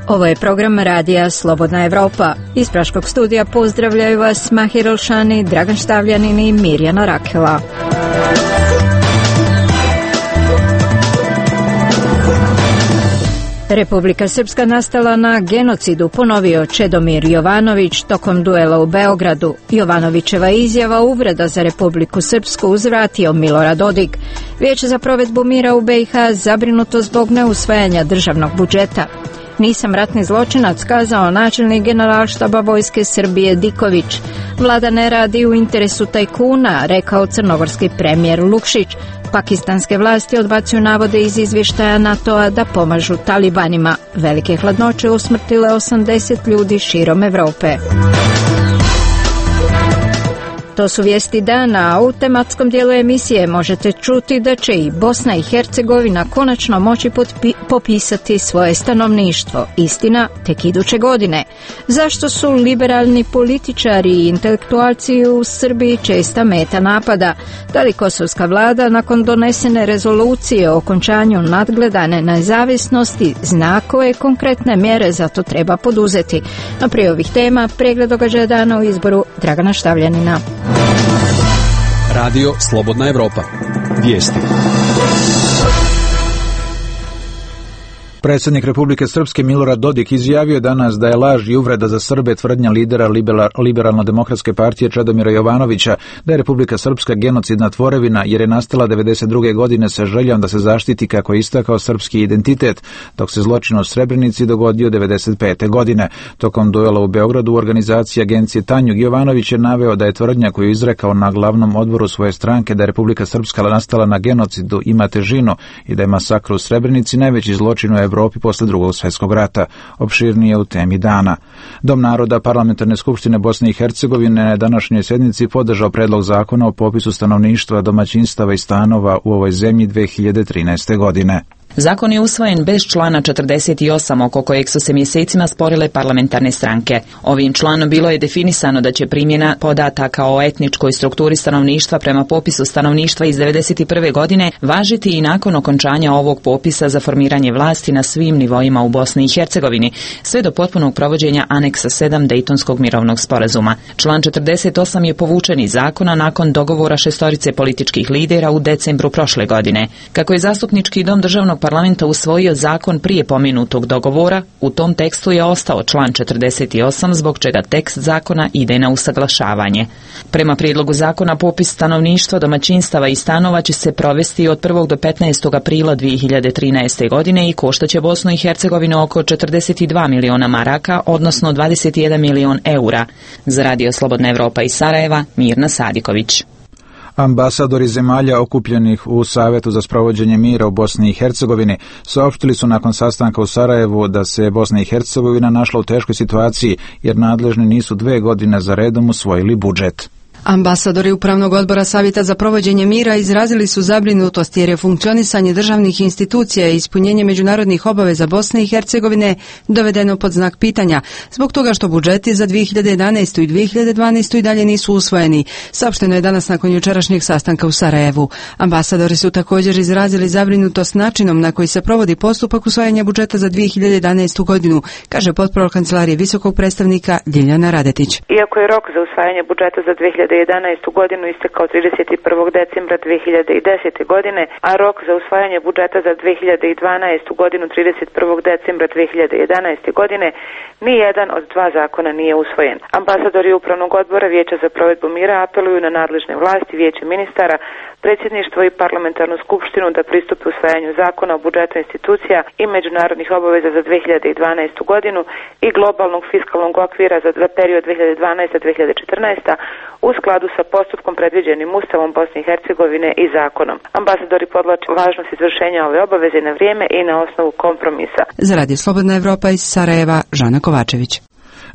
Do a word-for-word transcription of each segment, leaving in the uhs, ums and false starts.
Ovo je program radija Slobodna Evropa. Iz Praškog studija pozdravljaju vas Mahir Elšani, Dragan Štavljanin i Mirjana Rakela. Republika Srpska nastala na genocidu, ponovio Čedomir Jovanović tokom duela u Beogradu. Jovanovićeva izjava uvreda za Republiku Srpsku uzvratio Milorad Dodik. Vijeće za provedbu mira u be i ha zabrinuto zbog neusvajanja državnog budžeta. Nisam ratni zločinac, kazao načelnik Generalštaba Vojske Srbije Diković. Vlada ne radi u interesu tajkuna, rekao crnogorski premijer Lukšić. Pakistanske vlasti odbacuju navode iz izvještaja NATO-a da pomažu talibanima. Velike hladnoće usmrtile osamdeset ljudi širom Evrope. To su vijesti dana, a u tematskom dijelu emisije možete čuti da će i Bosna i Hercegovina konačno moći potpi- popisati svoje stanovništvo. Istina, tek iduće godine. Zašto su liberalni političari i intelektualci u Srbiji česta meta napada? Da li kosovska vlada nakon donesene rezolucije o okončanju nadgledane nezavisnosti zna koje konkretne mjere za to treba poduzeti? No prije ovih tema, pregled događaja dana u izboru Dragana Štavljanina. Radio Slobodna Evropa. Vijesti. Predsjednik Republike Srpske Milorad Dodik izjavio danas da je laž i uvreda za Srbe tvrdnja lidera Liberalno-demokratske partije Čedomira Jovanovića da je Republika Srpska genocidna tvorevina jer je nastala devedeset druge godine sa željom da se zaštiti, kako je istakao, srpski identitet, dok se zločin u Srebrenici dogodio devedeset pete godine. Tokom duela u Beogradu u organizaciji agencije Tanjug, Jovanović je naveo da je tvrdnja koju je izrekao na glavnom odboru svoje stranke da je Republika Srpska nastala na genocidu ima težinu i da je masakr u Srebrenici najveći zločin u Evropi posle drugog svjetskog rata. Opširnije u temi dana. Dom naroda Parlamentarne skupštine Bosne i Hercegovine na današnjoj sjednici podržao predlog zakona o popisu stanovništva, domaćinstava i stanova u ovoj zemlji dve hiljade trinaeste. godine. Zakon je usvojen bez člana četrdeset osam oko kojeg su se mjesecima sporile parlamentarne stranke. Ovim članom bilo je definisano da će primjena podataka o etničkoj strukturi stanovništva prema popisu stanovništva iz devedeset prve. godine važiti i nakon okončanja ovog popisa za formiranje vlasti na svim nivoima u Bosni i Hercegovini, sve do potpunog provođenja aneksa sedam Dejtonskog mirovnog sporazuma. Član četrdeset osam je povučen iz zakona nakon dogovora šestorice političkih lidera u decembru prošle godine. Kako je zastupnički dom državnog parlamenta usvojio zakon prije pomenutog dogovora, u tom tekstu je ostao član četrdeset osam, zbog čega tekst zakona ide na usaglašavanje. Prema prijedlogu zakona, popis stanovništva, domaćinstava i stanova će se provesti od prvog do petnaestog aprila dve hiljade trinaeste. godine i koštaće Bosnu i Hercegovinu oko četrdeset dva miliona maraka, odnosno dvadeset jedan milion eura. Za Radio Slobodna Evropa iz Sarajeva, Mirna Sadiković. Ambasadori zemalja okupljenih u Savetu za sprovođenje mira u Bosni i Hercegovini saopštili su nakon sastanka u Sarajevu da se Bosna i Hercegovina našla u teškoj situaciji jer nadležni nisu dve godine za redom usvojili budžet. Ambasadori Upravnog odbora Savjeta za provođenje mira izrazili su zabrinutost jer je funkcionisanje državnih institucija i ispunjenje međunarodnih obaveza Bosne i Hercegovine dovedeno pod znak pitanja, zbog toga što budžeti za dve hiljade jedanaestu. i dve hiljade dvanaestu. i dalje nisu usvojeni, saopšteno je danas nakon jučerašnjeg sastanka u Sarajevu. Ambasadori su također izrazili zabrinutost načinom na koji se provodi postupak usvajanja budžeta za dve hiljade jedanaestu. godinu, kaže potporol Kancelarije visokog predstavnika Ljiljana Radetić. Iako je rok za usvajanje budžeta za dve hiljade jedanaestu. godinu istekao trideset prvog decembra dve hiljade desete. godine, a rok za usvajanje budžeta za dve hiljade dvanaestu. godinu trideset prvog decembra dve hiljade jedanaeste. godine, ni jedan od dva zakona nije usvojen. Ambasadori Upravnog odbora Vijeća za provedbu mira apeluju na nadležne vlasti, Vijeće ministara, predsjedništvo i parlamentarnu skupštinu da pristupi usvajanju zakona o budžetu institucija i međunarodnih obaveza za dve hiljade dvanaestu. godinu i globalnog fiskalnog okvira za, za period dve hiljade dvanaeste do dve hiljade četrnaeste. u skladu sa postupkom predviđenim Ustavom Bosne i Hercegovine i zakonom. Ambasadori podvlače važnost izvršenja ove obaveze na vrijeme i na osnovu kompromisa. Za Radio Slobodna Evropa iz Sarajeva, Žana Kovačević.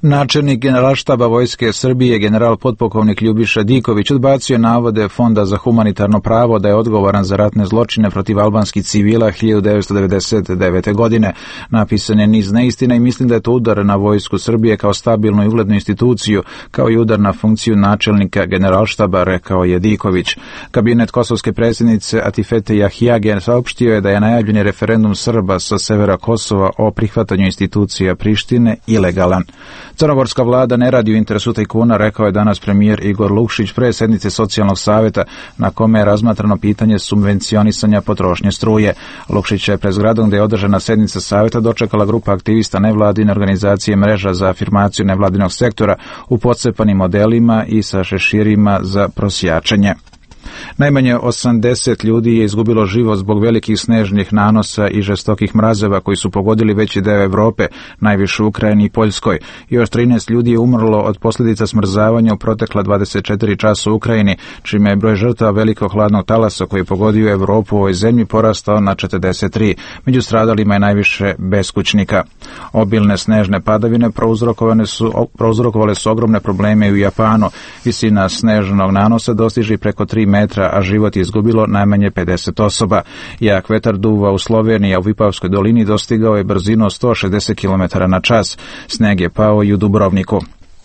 Načelnik Generalštaba Vojske Srbije, general potpukovnik Ljubiša Diković, odbacio navode Fonda za humanitarno pravo da je odgovoran za ratne zločine protiv albanskih civila hiljadu devetsto devedeset devete. godine. Napisan je niz neistina i mislim da je to udar na Vojsku Srbije kao stabilnu i uglednu instituciju, kao i udar na funkciju načelnika Generalštaba, rekao je Diković. Kabinet kosovske predsjednice Atifete Jahjage saopštio je da je najavljeni referendum Srba sa severa Kosova o prihvatanju institucija Prištine ilegalan. Crnogorska vlada ne radi u interesu tajkuna, rekao je danas premijer Igor Lukšić pre sednice socijalnog savjeta na kome je razmatrano pitanje subvencionisanja potrošnje struje. Lukšić je pred zgradom gdje je održana sednica savjeta dočekala grupa aktivista nevladine organizacije Mreža za afirmaciju nevladinog sektora u pocepanim modelima i sa šeširima za prosjačenje. Najmanje osamdeset ljudi je izgubilo život zbog velikih snežnih nanosa i žestokih mrazeva koji su pogodili veći deo Evrope, najviše u Ukrajini i Poljskoj. Još trinaest ljudi je umrlo od posljedica smrzavanja u protekla dvadeset četiri časa u Ukrajini, čime je broj žrtava velikog hladnog talasa koji je pogodio Evropu u ovoj zemlji porastao na četrdeset tri. Među stradalima je najviše beskućnika. Obilne snežne padavine prouzrokovane su, prouzrokovale su ogromne probleme u Japanu. Visina snežnog nanosa dostiže preko tri metra, a život je izgubilo najmanje pedeset osoba. Jak vetar duva u Sloveniji, a u Vipavskoj dolini dostigao je brzinu od sto šezdeset kilometara na čas. Sneg je pao i u Dubrovniku.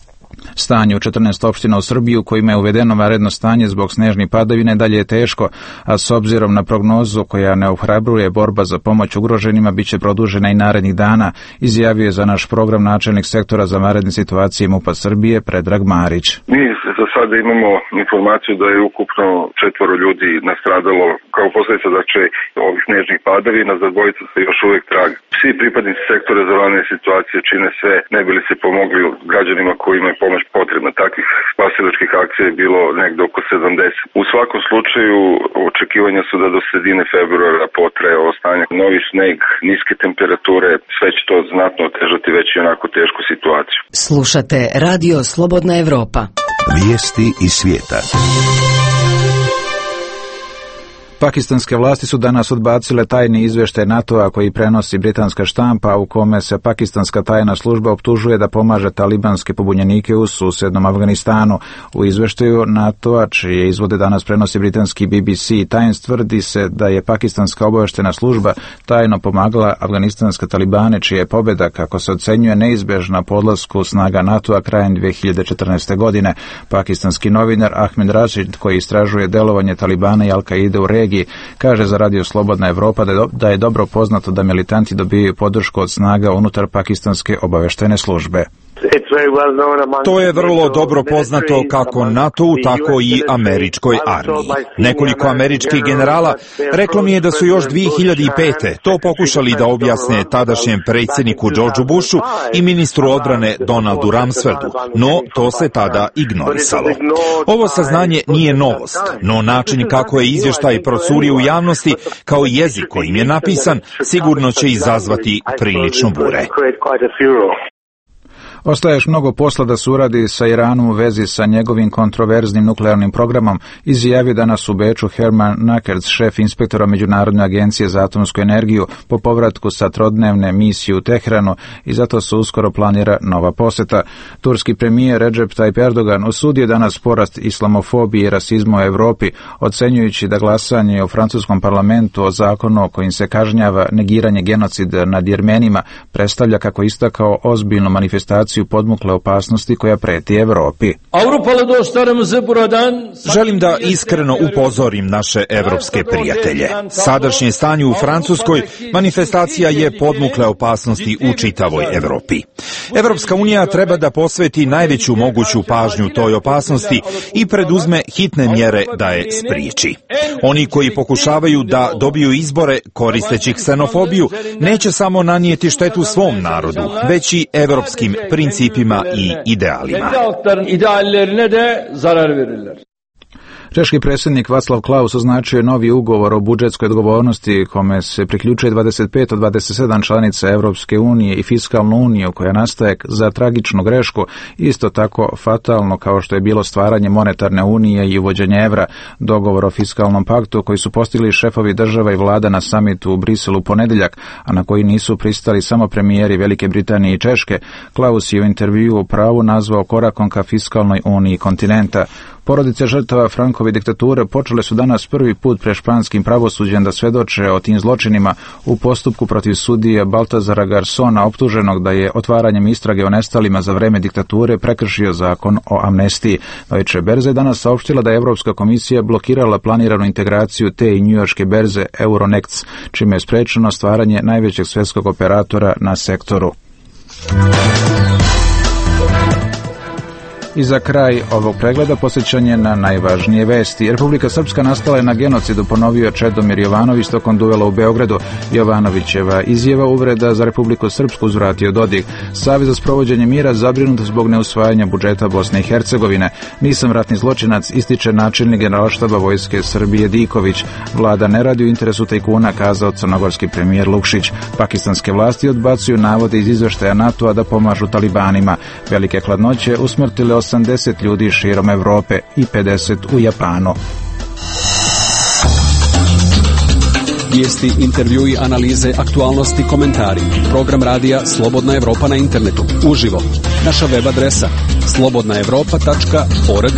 Stanje u četrnaest opština u Srbiji u kojima je uvedeno vanredno stanje zbog snežnih padavine dalje je teško, a s obzirom na prognozu koja ne ohrabruje borba za pomoć ugroženima biće produžena i narednih dana, izjavio je za naš program načelnik sektora za vanredne situacije MUP-a Srbije Predrag Marić. Mi za sada imamo informaciju da je ukupno četvoro ljudi nastradalo kao posljedica znači ovih snežnih padavina, za dvojicu se još uvijek traga. Svi pripadnici sektora za vanredne situacije čine sve ne bi li se pomogli građanima koji imaju pomoć potrebna. Takvih spasilačkih akcija je bilo negdje oko sedamdeset. U svakom slučaju očekivanja su da do sredine februara potraje ovo stanje. Novi sneg, niske temperature, sve će to znatno otežati već i onako tešku situaciju. Slušate Radio Slobodna Evropa. Vijesti iz svijeta. Pakistanske vlasti su danas odbacile tajni izvještaj NATO-a koji prenosi britanska štampa, u kome se pakistanska tajna služba optužuje da pomaže talibanske pobunjenike u susjednom Afganistanu. U izvještaju NATO-a, čije izvode danas prenosi britanski B B C Times, tvrdi se da je pakistanska obavještajna služba tajno pomagala afganistanske talibane, čija je pobjeda, kako se ocenjuje, neizbježna po odlasku snaga NATO-a krajem dvije hiljade četrnaeste. godine. Pakistanski novinar Ahmed Rashid, koji istražuje delovanje talibana i Al-Kaide u regiji, kaže za Radio Slobodna Evropa da je dobro poznato da militanti dobijaju podršku od snaga unutar pakistanske obavještajne službe. To je vrlo dobro poznato kako NATO-u, tako i američkoj armiji. Nekoliko američkih generala reklo mi je da su još dvije hiljade pete. to pokušali da objasne tadašnjem predsjedniku Georgeu Bushu i ministru odbrane Donaldu Rumsfeldu, no to se tada ignorisalo. Ovo saznanje nije novost, no način kako je izvještaj procurio u javnosti, kao i jezik kojim je napisan, sigurno će izazvati prilično bure. Ostaje još mnogo posla da se uradi sa Iranom u vezi sa njegovim kontroverznim nuklearnim programom, izjavio danas u Beču Herman Nakerc, šef inspektora Međunarodne agencije za atomsku energiju, po povratku sa trodnevne misije u Teheranu, i zato se uskoro planira nova posjeta. Turski premijer Recep Tayyip Erdogan osudio danas porast islamofobije i rasizma u Europi, ocenjujući da glasanje u francuskom parlamentu o zakonu kojim se kažnjava negiranje genocida nad Jermenima predstavlja, kako istakao, ozbiljnu manifestaciju podmukle opasnosti koja preti Evropi. Želim da iskreno upozorim naše evropske prijatelje. Sadašnje stanje u Francuskoj manifestacija je podmukle opasnosti u čitavoj Evropi. Evropska unija treba da posveti najveću moguću pažnju toj opasnosti i preduzme hitne mjere da je spriječi. Oni koji pokušavaju da dobiju izbore koristeći ksenofobiju neće samo nanijeti štetu svom narodu, već i evropskim principima i idealima. Češki predsjednik Václav Klaus označio je novi ugovor o budžetskoj odgovornosti kome se priključuje dvadeset pet od dvadeset sedam članica Europske unije i fiskalnu uniju koja nastaje za tragičnu grešku, isto tako fatalno kao što je bilo stvaranje monetarne unije i uvođenje evra. Dogovor o fiskalnom paktu koji su postigli šefovi država i vlada na samitu u Briselu ponedjeljak, a na koji nisu pristali samo premijeri Velike Britanije i Češke, Klaus je u intervjuu u Pravu nazvao korakom ka fiskalnoj uniji kontinenta. Porodice žrtava Frankove diktature počele su danas prvi put pred španskim pravosuđem da svedoče o tim zločinima u postupku protiv sudije Baltazara Garsona, optuženog da je otvaranjem istrage o nestalima za vreme diktature prekršio zakon o amnestiji. Deutsche Börse danas saopštila da je Europska komisija blokirala planiranu integraciju te i njujorške berze Euronext, čime je sprečeno stvaranje najvećeg svjetskog operatora na sektoru. I za kraj ovog pregleda posjećanje na najvažnije vesti. Republika Srpska nastala je na genocidu, ponovio Čedomir Jovanović tokom duela u Beogradu. Jovanovićeva izjava uvreda za Republiku Srpsku uzvratio Dodik. Savez za sprovođenje mira zabrinut zbog neusvajanja budžeta Bosne i Hercegovine. Nisam ratni zločinac, ističe načelnik Generalštaba Vojske Srbije Diković. Vlada ne radi u interesu tajkuna, kazao crnogorski premijer Lukšić. Pakistanske vlasti odbacuju navode iz izveštaja NATO-a da pomažu talibanima. Velike hladnoće usmrtile osamdeset ljudi širom Evrope i pedeset u Japanu. Vijesti, intervjui, analize, aktualnosti, komentari. Program radija Slobodna Evropa na internetu. Uživo. Naša web adresa slobodna evropa tačka org.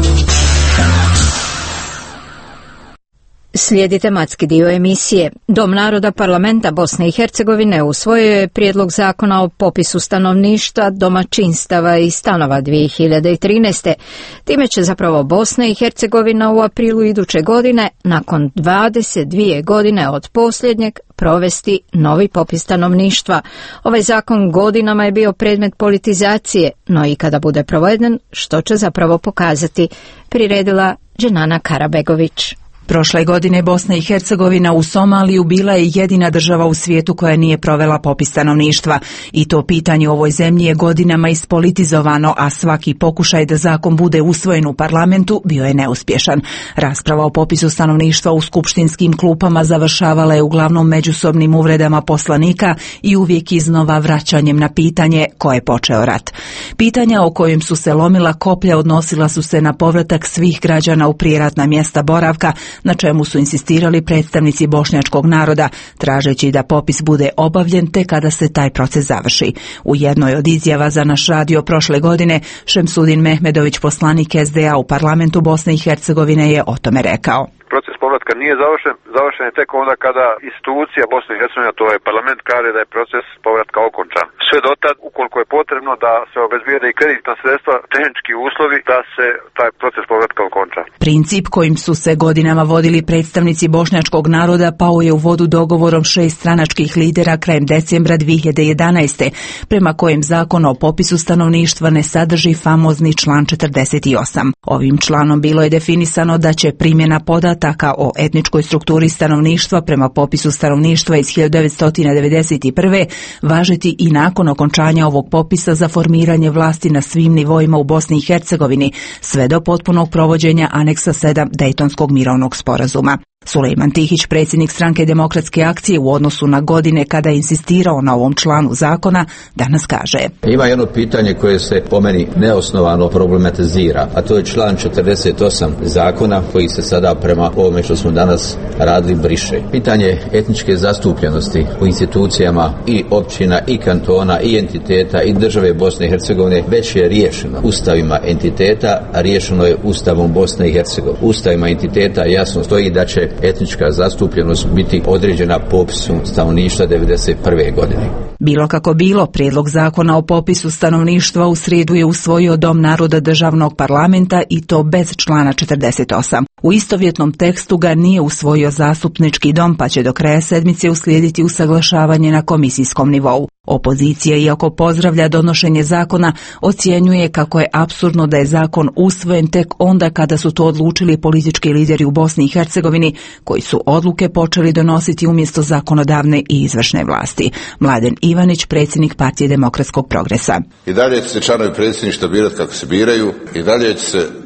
Slijedi tematski dio emisije. Dom naroda Parlamenta Bosne i Hercegovine usvojio je prijedlog zakona o popisu stanovništva, domaćinstava i stanova dvije hiljade trinaeste. Time će zapravo Bosna i Hercegovina u aprilu iduće godine, nakon dvadeset dvije godine od posljednjeg, provesti novi popis stanovništva. Ovaj zakon godinama je bio predmet politizacije, no i kada bude proveden, što će zapravo pokazati, priredila Dženana Karabegović. Prošle godine Bosna i Hercegovina u Somaliju bila je jedina država u svijetu koja nije provela popis stanovništva i to pitanje u ovoj zemlji je godinama ispolitizovano, a svaki pokušaj da zakon bude usvojen u parlamentu bio je neuspješan. Rasprava o popisu stanovništva u skupštinskim klupama završavala je uglavnom međusobnim uvredama poslanika i uvijek iznova vraćanjem na pitanje ko je počeo rat. Pitanja o kojem su se lomila koplja odnosila su se na povratak svih građana u prijeratna mjesta boravka, na čemu su insistirali predstavnici bošnjačkog naroda, tražeći da popis bude obavljen te kada se taj proces završi. U jednoj od izjava za naš radio prošle godine, Šemsudin Mehmedović, poslanik es de a u parlamentu Bosne i Hercegovine, je o tome rekao. Proces povratka nije završen, završen je tek onda kada institucija Bosne i Hercegovine, to je parlament, kaže da je proces povratka okončan. Sve dotad, ukoliko je potrebno da se obezbijede i kreditna sredstva, tehnički uslovi da se taj proces povratka okonča. Princip kojim su se godinama vodili predstavnici bošnjačkog naroda pao je u vodu dogovorom šest stranačkih lidera krajem decembra dvije hiljade jedanaeste, prema kojem zakon o popisu stanovništva ne sadrži famozni član četrdeset osam. Ovim članom bilo je definisano da će primjena podataka o etničkoj strukturi stanovništva prema popisu stanovništva iz hiljadu devetsto devedeset prve važiti i nakon okončanja ovog popisa za formiranje vlasti na svim nivoima u Bosni i Hercegovini, sve do potpunog provođenja aneksa sedam Dejtonskog mirovnog sporazuma. Sulejman Tihić, predsjednik Stranke demokratske akcije, u odnosu na godine kada je insistirao na ovom članu zakona, danas kaže: Ima jedno pitanje koje se po meni neosnovano problematizira, a to je član četrdeset osam zakona koji se sada prema ovome što smo danas radili briše. Pitanje etničke zastupljenosti u institucijama i općina i kantona i entiteta i države Bosne i Hercegovine već je riješeno ustavima entiteta, a riješeno je Ustavom Bosne i Hercegovine. Ustavima entiteta jasno stoji da će etnička zastupljenost biti određena popisom stanovništva devedeset prve godine. Bilo kako bilo, prijedlog zakona o popisu stanovništva u srijedu je usvojio Dom naroda državnog parlamenta i to bez člana četrdeset osam. U istovjetnom tekstu ga nije usvojio zastupnički dom, pa će do kraja sedmice uslijediti usaglašavanje na komisijskom nivou. Opozicija, iako pozdravlja donošenje zakona, ocjenjuje kako je apsurdno da je zakon usvojen tek onda kada su to odlučili politički lideri u Bosni i Hercegovini, koji su odluke počeli donositi umjesto zakonodavne i izvršne vlasti. Mladen Ivanić, predsjednik Partije demokratskog progresa. I dalje će se članovi predsjedništva birati kako se biraju, i dalje će se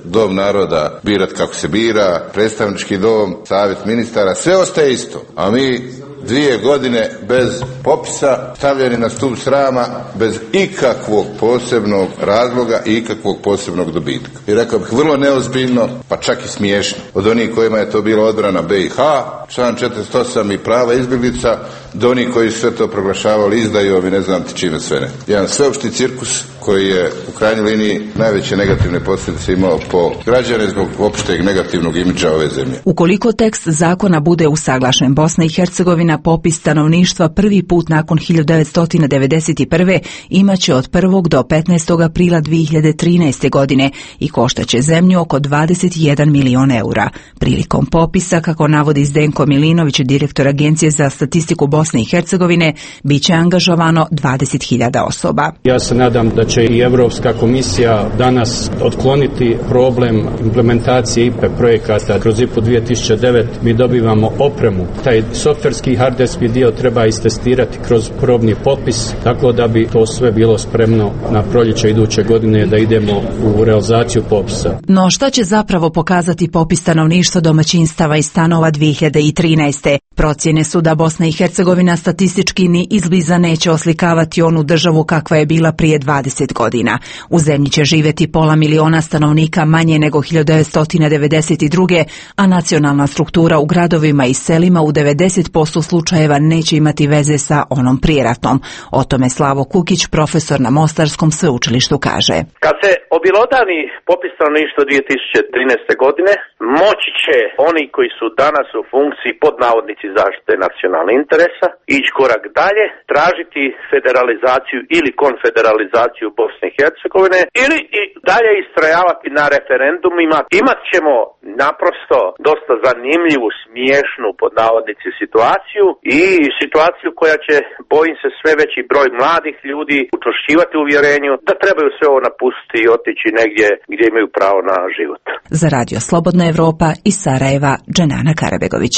dom naroda birat kako se bira, predstavnički dom, savjet ministara, sve ostaje isto. A mi dvije godine bez popisa, stavljeni na stup srama, bez ikakvog posebnog razloga i ikakvog posebnog dobitka. I rekao bih vrlo neozbiljno, pa čak i smiješno. Od onih kojima je to bila odbrana B i H, član četrdeset osam i prava izbjeglica, do onih koji su sve to proglašavali izdajom i ne znam ti čime sve ne. Jedan sveopšti cirkus koji je u krajnjoj liniji najveće negativne posljedice imao po građane zbog opšteg negativnog imidža ove zemlje. Ukoliko tekst zakona bude usaglašen, Bosna i Hercegovina popis stanovništva prvi put nakon hiljadu devetsto devedeset prve imaće od prvog do petnaestog aprila dvije hiljade trinaeste. godine i koštaće zemlju oko dvadeset jedan milion eura. Prilikom popisa, kako navodi Zdenko Milinović, direktor Agencije za statistiku Bosne i Hercegovine, bit će angažovano dvadeset hiljada osoba. Ja se nadam da će i Europska komisija danas otkloniti problem implementacije I P E projekata. Kroz I P U dvije tisuće devet mi dobivamo opremu. Taj softverski hardverski dio treba istestirati kroz probni popis, tako da bi to sve bilo spremno na proljeće iduće godine da idemo u realizaciju popisa. No šta će zapravo pokazati popis stanovništva, domaćinstava i stanova dvije hiljade trinaeste. Procjene su da Bosna i Hercegovina statistički ni izbliza neće oslikavati onu državu kakva je bila prije dvadeset godina. U zemlji će živjeti pola miliona stanovnika manje nego hiljadu devetsto devedeset druge. a nacionalna struktura u gradovima i selima u devedeset posto slučajeva neće imati veze sa onom prijeratnom. O tome Slavo Kukić, profesor na Mostarskom sveučilištu, kaže. Kad se objelodani popis stanovništva dvije tisuće trinaeste. godine, moći će oni koji su danas u funkciji pod navodnici zaštite nacionalnih interesa ići korak dalje, tražiti federalizaciju ili konfederalizaciju Bosne i Hercegovine ili i dalje istrajavati na referendumima. Imat ćemo naprosto dosta zanimljivu, smiješnu pod navodnici situaciju i situaciju koja će, bojim se, sve veći broj mladih ljudi učvršćivati u uvjerenju da trebaju sve ovo napustiti i otići negdje gdje imaju pravo na život. Za Radio Slobodna Evropa iz Sarajeva, Dženana Karabegović.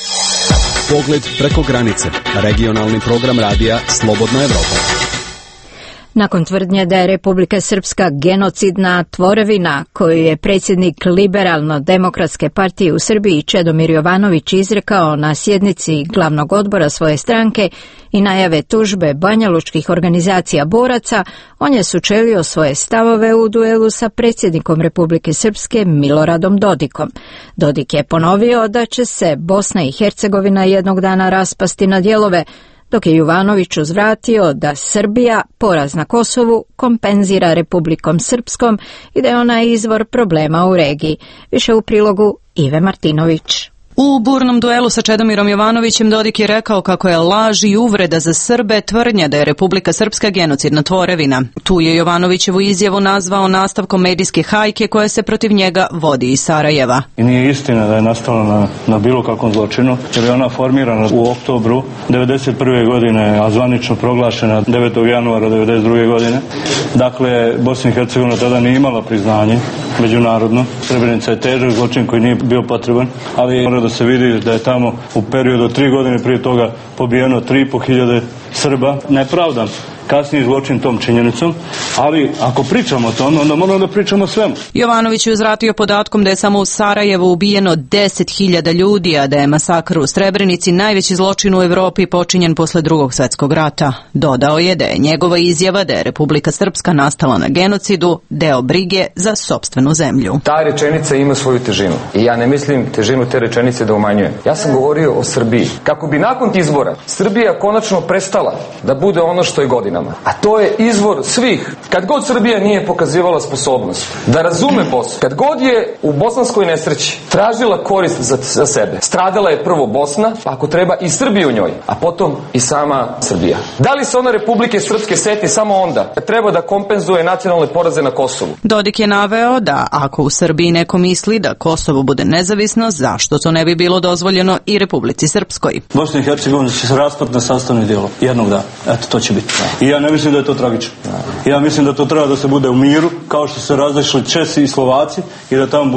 Pogled preko granice. Regionalni program radija Slobodna Evropa. Nakon tvrdnje da je Republika Srpska genocidna tvorevina, koju je predsjednik Liberalno-demokratske partije u Srbiji Čedomir Jovanović izrekao na sjednici glavnog odbora svoje stranke i najave tužbe banjalučkih organizacija boraca, on je sučelio svoje stavove u duelu sa predsjednikom Republike Srpske Miloradom Dodikom. Dodik je ponovio da će se Bosna i Hercegovina jednog dana raspasti na dijelove, dok je Jovanović uzvratio da Srbija poraz na Kosovu kompenzira Republikom Srpskom i da je ona izvor problema u regiji. Više u prilogu Ive Martinović. U burnom duelu sa Čedomirom Jovanovićem Dodik je rekao kako je laž i uvreda za Srbe tvrdnja da je Republika Srpska genocidna tvorevina. Tu je Jovanovićevu izjavu nazvao nastavkom medijske hajke koja se protiv njega vodi iz Sarajeva. I nije istina da je nastala na, na bilo kakvom zločinu, jer je ona formirana u oktobru devedeset prve. godine, a zvanično proglašena devetog januara devedeset druge. godine. Dakle, Bosna i Hercegovina tada nije imala priznanje međunarodno. Srebrenica je težak zločin koji nije bio potreban, ali mora da se vidi da je tamo u periodu tri godine prije toga pobijeno tri i po hiljade Srba. Nepravdam kasniji zločin tom činjenicom, ali ako pričamo o tome, onda moramo da pričamo o svemu. Jovanović je uzvratio podatkom da je samo u Sarajevu ubijeno deset hiljada ljudi, a da je masakr u Srebrenici najveći zločin u Evropi počinjen posle Drugog svjetskog rata. Dodao je da je njegova izjava da je Republika Srpska nastala na genocidu deo brige za sopstvenu zemlju. Ta rečenica ima svoju težinu i ja ne mislim težinu te rečenice da umanjujem. Ja sam govorio o Srbiji. Kako bi nakon izbora Srbija konačno prestala da bude ono što je godinama. A to je izvor svih. Kad god Srbija nije pokazivala sposobnost da razume Bosnu, kad god je u bosanskoj nesreći tražila korist za, za sebe, stradala je prvo Bosna, pa ako treba i Srbija u njoj, a potom i sama Srbija. Da li se ona Republike Srpske seti samo onda kad treba da kompenzuje nacionalne poraze na Kosovu? Dodik je naveo da ako u Srbiji neko misli da Kosovo bude nezavisno, zašto to ne bi bilo dozvoljeno i Republici Srpskoj? Bosna i Hercegovina će se raspati na sastavni dio jednog dana. Eto, to će biti. I ja ne mislim da je to tragično. Ja mislim da to treba da se bude u miru, kao što se razišli Česi i Slovaci i da tamo budu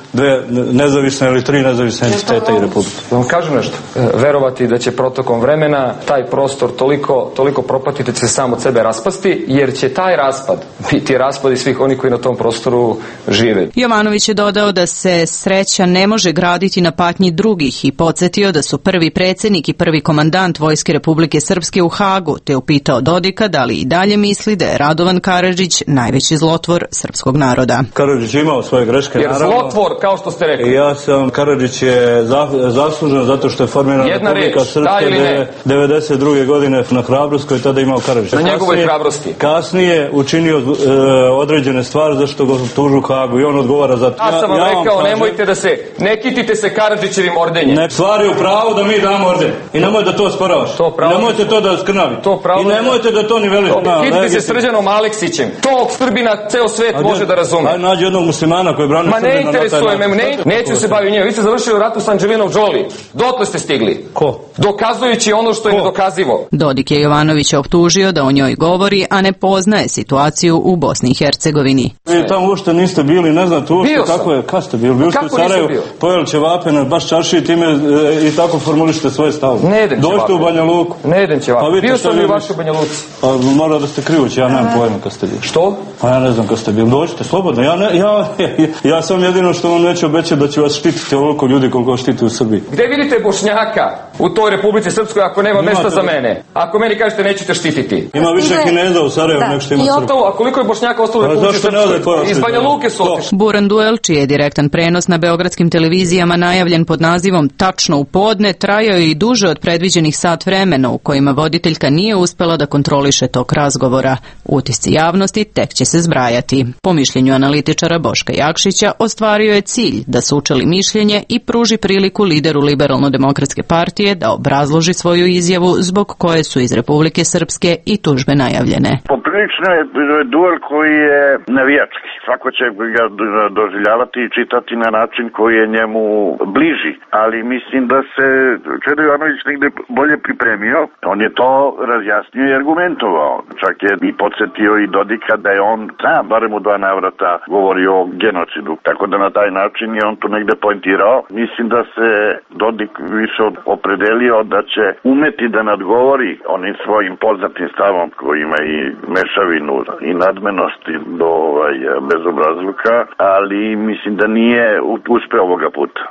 dve nezavisne ili tri nezavisne entiteta i republike. Vam kažem nešto. Verovati da će protokom vremena taj prostor toliko, toliko propatiti, će se sam od sebe raspasti, jer će taj raspad biti raspad i svih onih koji na tom prostoru žive. Jovanović je dodao da se sreća ne može graditi na patnji drugih i podsjetio da su prvi predsjednik i prvi komandant Vojske Republike Srpske u Hagu, te upitao Dodika da li i dalje misli da je Radovan Karadžić najveći zlotvor srpskog naroda. Karadžić je imao svoje greške, jer naravno. Zlotvor, kao što ste rekli. Ja sam, Karadžić je zaslužen zato što je formirana Republika Srpska devedeset druge godine na hrabrost koju je tada imao Karadžić. Na njegovoj hrabrosti. Kasnije učinio e, određene stvari zašto ga tužu Hagu i on odgovara za to. Ja sam vam ja, rekao, kažem, nemojte da se, ne kitite se Karadžićevim ordenjem. Ne, stvari u pravu da mi damo orden. I nemojte da to sporavaš. To pravo, nemojte to da skrnavi. To pravo, I nemojte da to nivelite. Kitite se Srđanom Aleksićem. To Srbina ceo svet a može da razume. Aj nađi jednog muslimana koji brani Srbina. Ma ne interesuje me, ne, neću se baviti njima. Vi ste završili ratu sa Anđelinom Jolie. Dotle ste stigli. Ko? Dokazujući ono što je nedokazivo. Dodik je Jovanovića optužio da o njoj govori, a ne poznaje situaciju u Bosni i Hercegovini. Vi tamo uopšte niste bili, ne znate uopšte kako je, kad ste bili, bili ste u Sarajevu, pojeli ćevape na baš čarši time e, i tako formulište svoje stavove. Ne idem ćevape. Dođite u Banja Luku. Ne idem ćevape. Pa bio sam i u vašoj Banja Luci. Pa mora da ste krivući, ja nemam pojma kad ste bili. Što? Pa ja ne znam kad ste bili. Dođite slobodno. Ja, ne, ja, ja, ja sam jedino što vam neću obećati da ću vas štititi ovoliko ljudi koliko vas štiti u Srbiji. Gde vidite Bošnjaka u toj Republici Srpskoj ako nema Imate mesta za mene? Ako meni kažete nećete štititi. Ima više Kineza u Sarajevu nego što ima Srba. A koliko je Bošnjaka ostalo u Republici Srpskoj? Iz Banja Luke su otišli. Buran duel, čiji je direktan prenos na beogradskim televizijama najavljen pod nazivom Tačno u podne, trajao je i duže od predviđenih sat vremena u kojima voditeljka nije uspela da kontroliše tok razgovora. Utisci javnosti tek će se zbrajati. Po mišljenju analitičara Boška Jakšića, ostvario je cilj da sučeli mišljenje i pruži priliku lideru Liberalno-demokratske partije da obrazloži svoju izjavu zbog koje su iz Republike Srpske i tužbe najavljene. Poprilično je duel koji je navijački. Svako će ga doživljavati i čitati na način koji je njemu bliži, ali mislim da se Čedo Jovanović negde bolje pripremio. On je to razjasnio i argumentovao. Čak je i podsjetio i Dodika da je on sam, barem u dva navrata, govorio o genocidu. Tako da na taj način je on tu negde poentirao. Mislim da se Dodik više opredelio da će umeti da nadgovori onim svojim poznatim stavom koji ima i mešavinu i nadmenosti do ovaj, bezobrazluka, ali mislim da nije uspeo ovoga puta.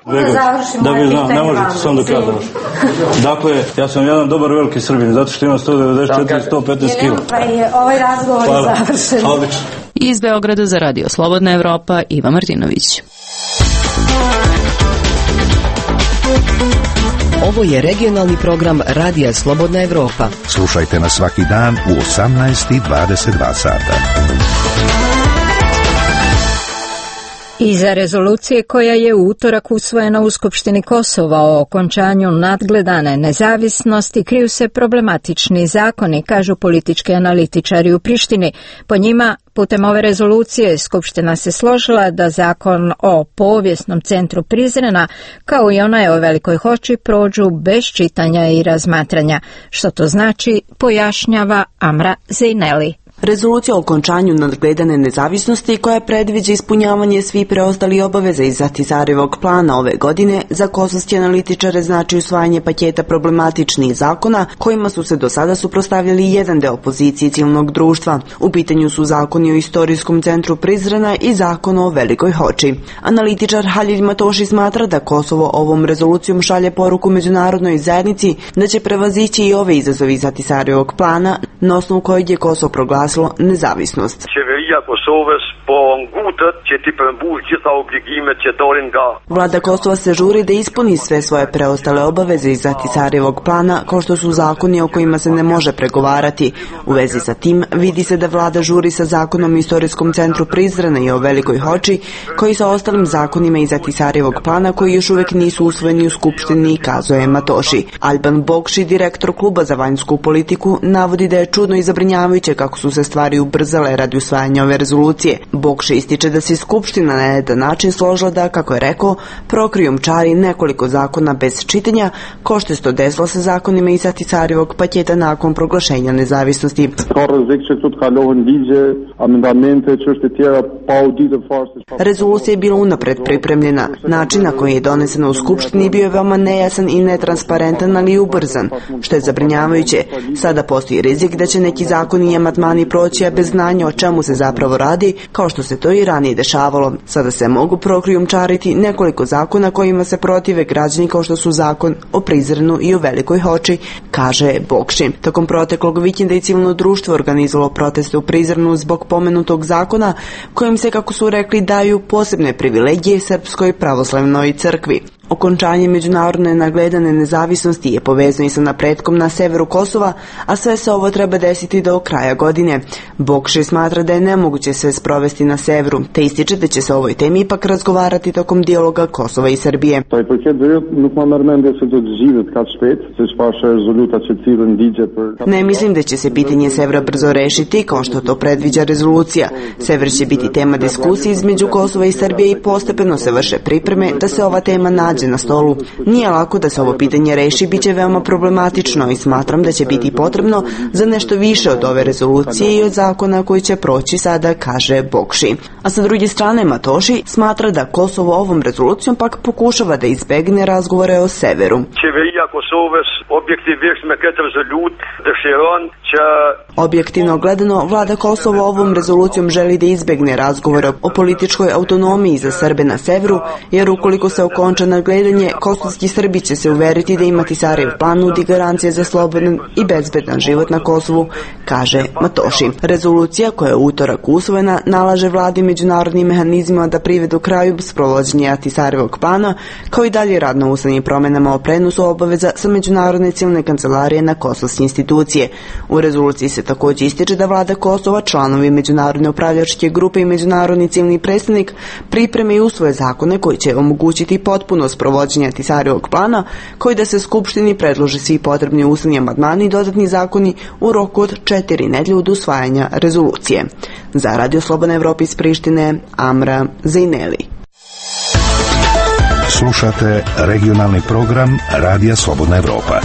Da bi znao, ne možete sam do kraja završiti. Dakle, ja sam jedan dobar veliki Srbin, zato što imam sto devedeset četiri do sto petnaest kila. Pa je ovaj razgovor je završen. Odlično. Iz Beograda za Radio Slobodna Evropa, Iva Martinović. Ovo je regionalni program Radija Slobodna Evropa. Slušajte nas svaki dan u osamnaest i dvadeset dva sata. Iza rezolucije koja je u utorak usvojena u Skupštini Kosova o okončanju nadgledane nezavisnosti kriju se problematični zakoni, kažu politički analitičari u Prištini. Po njima, putem ove rezolucije, Skupština se složila da zakon o povijesnom centru Prizrena, kao i onaj o Velikoj Hoči, prođu bez čitanja i razmatranja. Što to znači, pojašnjava Amra Zejneli. Rezolucija o okončanju nadgledane nezavisnosti koja predviđa ispunjavanje svih preostalih obaveza iz Ahtisarevog plana ove godine za kosovske analitičare znači usvajanje paketa problematičnih zakona kojima su se do sada suprotstavljali jedan deo opozicije civilnog društva. U pitanju su zakoni o istorijskom centru Prizrena i zakon o Velikoj Hoči. Analitičar Halil Matoši smatra da Kosovo ovom rezolucijom šalje poruku međunarodnoj zajednici da će prevazići i ove izazovi iz Ahtisarevog plana na osnovu kojeg je Kosovo proglasilo nezavisnost. Vlada Kosova se žuri da ispuni sve svoje preostale obaveze iz Ahtisarevog plana, kao što su zakoni o kojima se ne može pregovarati. U vezi sa tim vidi se da vlada žuri sa zakonom o istorijskom centru Prizrena i o Velikoj Hoči, koji sa ostalim zakonima iz Ahtisarevog plana koji još uvijek nisu usvojeni u Skupštini, kazuje Matoši. Alban Bokši, direktor kluba za vanjsku politiku, navodi da je čudno i zabrinjavajuće kako su se stvari ubrzale radi usvajanja ove rezolucije. Bokši ističe da se Skupština na jedan način složila da, kako je rekao, prokrijumčari nekoliko zakona bez čitanja, ko što se to desilo sa zakonima iz Ahtisarijevog paketa nakon proglašenja nezavisnosti. Rezolucija je bila unapred pripremljena. Način na koji je donesena u Skupštini bio je veoma nejasan i netransparentan, ali i ubrzan, što je zabrinjavajuće. Sada postoji rizik da će neki zakoni i amandmani proći, a bez znanja o čemu se zapravo radi, kao što se to i ranije dešavalo. Sada se mogu prokrijumčariti nekoliko zakona kojima se protive građani, kao što su zakon o Prizrenu i o Velikoj Hoči, kaže Bokši. Tokom proteklog vikenda i civilno društvo organizovalo proteste u Prizrenu zbog pomenutog zakona, kojim se, kako su rekli, daju posebne privilegije Srpskoj pravoslavnoj crkvi. Okončanje međunarodne nagledane nezavisnosti je povezano i sa napretkom na severu Kosova, a sve se ovo treba desiti do kraja godine. Bokši smatra da je nemoguće sve sprovesti na severu, te ističe da će se o ovoj temi ipak razgovarati tokom dijaloga Kosova i Srbije. Ne mislim da će se pitanje severa brzo rešiti, kao što to predviđa rezolucija. Sever će biti tema diskusije između Kosova i Srbije i postepeno se vrše pripreme da se ova tema nađe na stolu. Nije lako da se ovo pitanje reši, bit će veoma problematično i smatram da će biti potrebno za nešto više od ove rezolucije i od zakona koji će proći sada, kaže Bokši. A sa druge strane Matoši smatra da Kosovo ovom rezolucijom pak pokušava da izbegne razgovore o severu. Objektivno gledano, vlada Kosova ovom rezolucijom želi da izbegne razgovore o političkoj autonomiji za Srbe na severu, jer ukoliko se okonča nagledanje, kosovski Srbi će se uveriti da ima Ahtisarijev plan nudi garancije za slobodan i bezbedan život na Kosovu, kaže Matoši. Rezolucija koja je utorak usvojena nalaže vladi međunarodnim mehanizmima da privedu kraju sprovođenja Ahtisarijevog plana, kao i dalje rad na ustavnim promjenama o prenosu obaveza sa međunarodne civilne kancelarije na kosovske institucije. U rezoluciji se također ističe da vlada Kosova, članovi međunarodne upravljačke grupe i međunarodni civilni predstavnik pripreme i usvoje zakone koji će omogućiti potpuno sprovođenje Ahtisarijevog plana, koji da se Skupštini predlože svi potrebni ustavni amandmani i dodatni zakoni u roku od četiri nedelje od usvajanja rezolucije. Za Radio Slobodna Evropa iz Prištine, Amra Zejneli. Slušate regionalni program Radija Slobodna Evropa.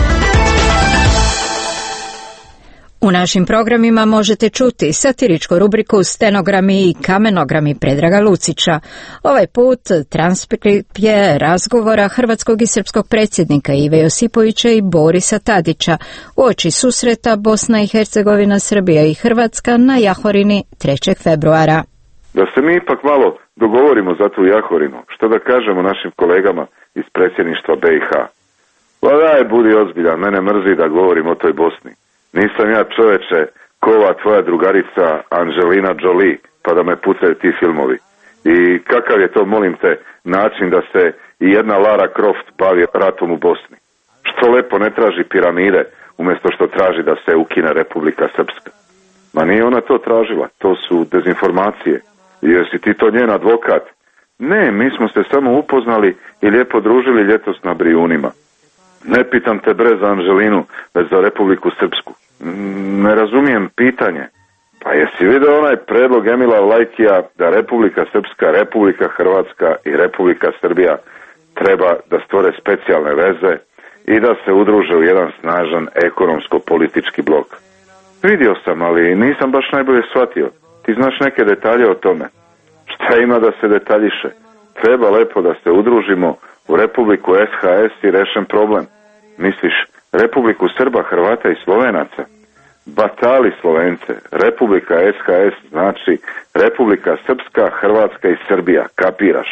U našim programima možete čuti satiričku rubriku Stenogrami i kamenogrami Predraga Lucića. Ovaj put transkript je razgovora hrvatskog i srpskog predsjednika Ive Josipovića i Borisa Tadića uoči susreta Bosna i Hercegovina, Srbija i Hrvatska na Jahorini trećeg februara. Da se mi ipak malo dogovorimo za tu Jahorinu, što da kažemo našim kolegama iz predsjedništva B i H. Pa daj, budi ozbiljan, mene mrzi da govorim o toj Bosni. Nisam ja, čoveče, kova tvoja drugarica Angelina Jolie, pa da me pucaju ti filmovi. I kakav je to, molim te, način da se i jedna Lara Croft bavi ratom u Bosni? Što lepo ne traži piramide, umjesto što traži da se ukine Republika Srpska. Ma nije ona to tražila, to su dezinformacije. Jesi ti to njen advokat? Ne, mi smo se samo upoznali i lijepo družili ljetos na Brijunima. Ne pitam te bre za Anželinu, već za Republiku Srpsku. Ne razumijem pitanje. Pa jesi vidio onaj predlog Emila Vlajkija da Republika Srpska, Republika Hrvatska i Republika Srbija treba da stvore specijalne veze i da se udruže u jedan snažan ekonomsko-politički blok? Vidio sam, ali nisam baš najbolje shvatio. Ti znaš neke detalje o tome. Šta ima da se detaljiše? Treba lepo da se udružimo u Republiku S H S i rešen problem. Misliš, Republiku Srba, Hrvata i Slovenaca? Batali Slovence. Republika S H S znači Republika Srpska, Hrvatska i Srbija. Kapiraš?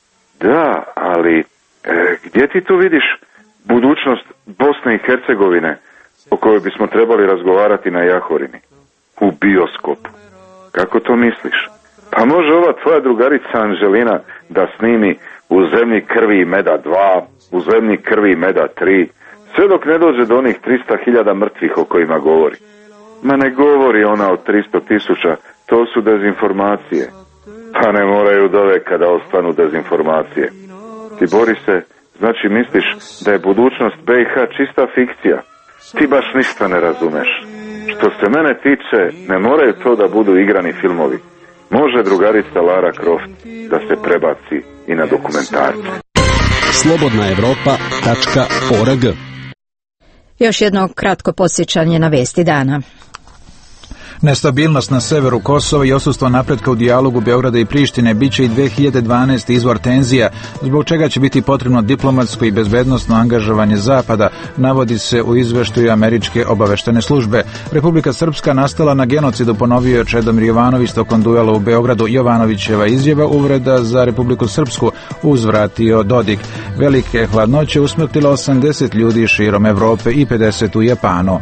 Da, ali e, gdje ti tu vidiš budućnost Bosne i Hercegovine o kojoj bismo trebali razgovarati na Jahorini? U bioskopu. Kako to misliš? Pa može ova tvoja drugarica Anželina da snimi U zemlji krvi i meda dva, U zemlji krvi i meda tri, sve dok ne dođe do onih tristo hiljada mrtvih o kojima govori. Ma ne govori ona o tristo tisuća, to su dezinformacije. Pa ne moraju do veka da ostanu dezinformacije. Ti, Borise, znači misliš da je budućnost B i H čista fikcija? Ti baš ništa ne razumeš. Što se mene tiče, ne moraju to da budu igrani filmovi. može drugarica Lara Croft da se prebaci i na dokumentarce. slobodna evropa tačka org. Još jedno kratko podsjećanje na vesti dana. Nestabilnost na severu Kosova i odsustvo napretka u dijalogu Beograda i Prištine biće i dve hiljade dvanaeste. izvor tenzija, zbog čega će biti potrebno diplomatsko i bezbednosno angažovanje Zapada, navodi se u izveštaju američke obaveštene službe. Republika Srpska nastala na genocidu, ponovio je Čedomir Jovanović tokom duela u Beogradu. Jovanovićeva izjava uvreda za Republiku Srpsku, uzvratio Dodik. Velike hladnoće usmrtilo osamdeset ljudi širom Evrope i pedeset u Japanu.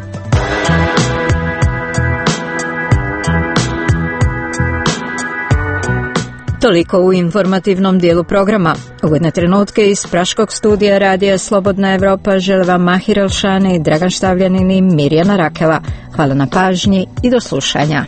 Toliko u informativnom dijelu programa. Ugodne trenutke iz Praškog studija Radija Slobodna Evropa žele vam Mahir Elšani, Dragan Štavljanin i Mirjana Rakela. Hvala na pažnji i do slušanja.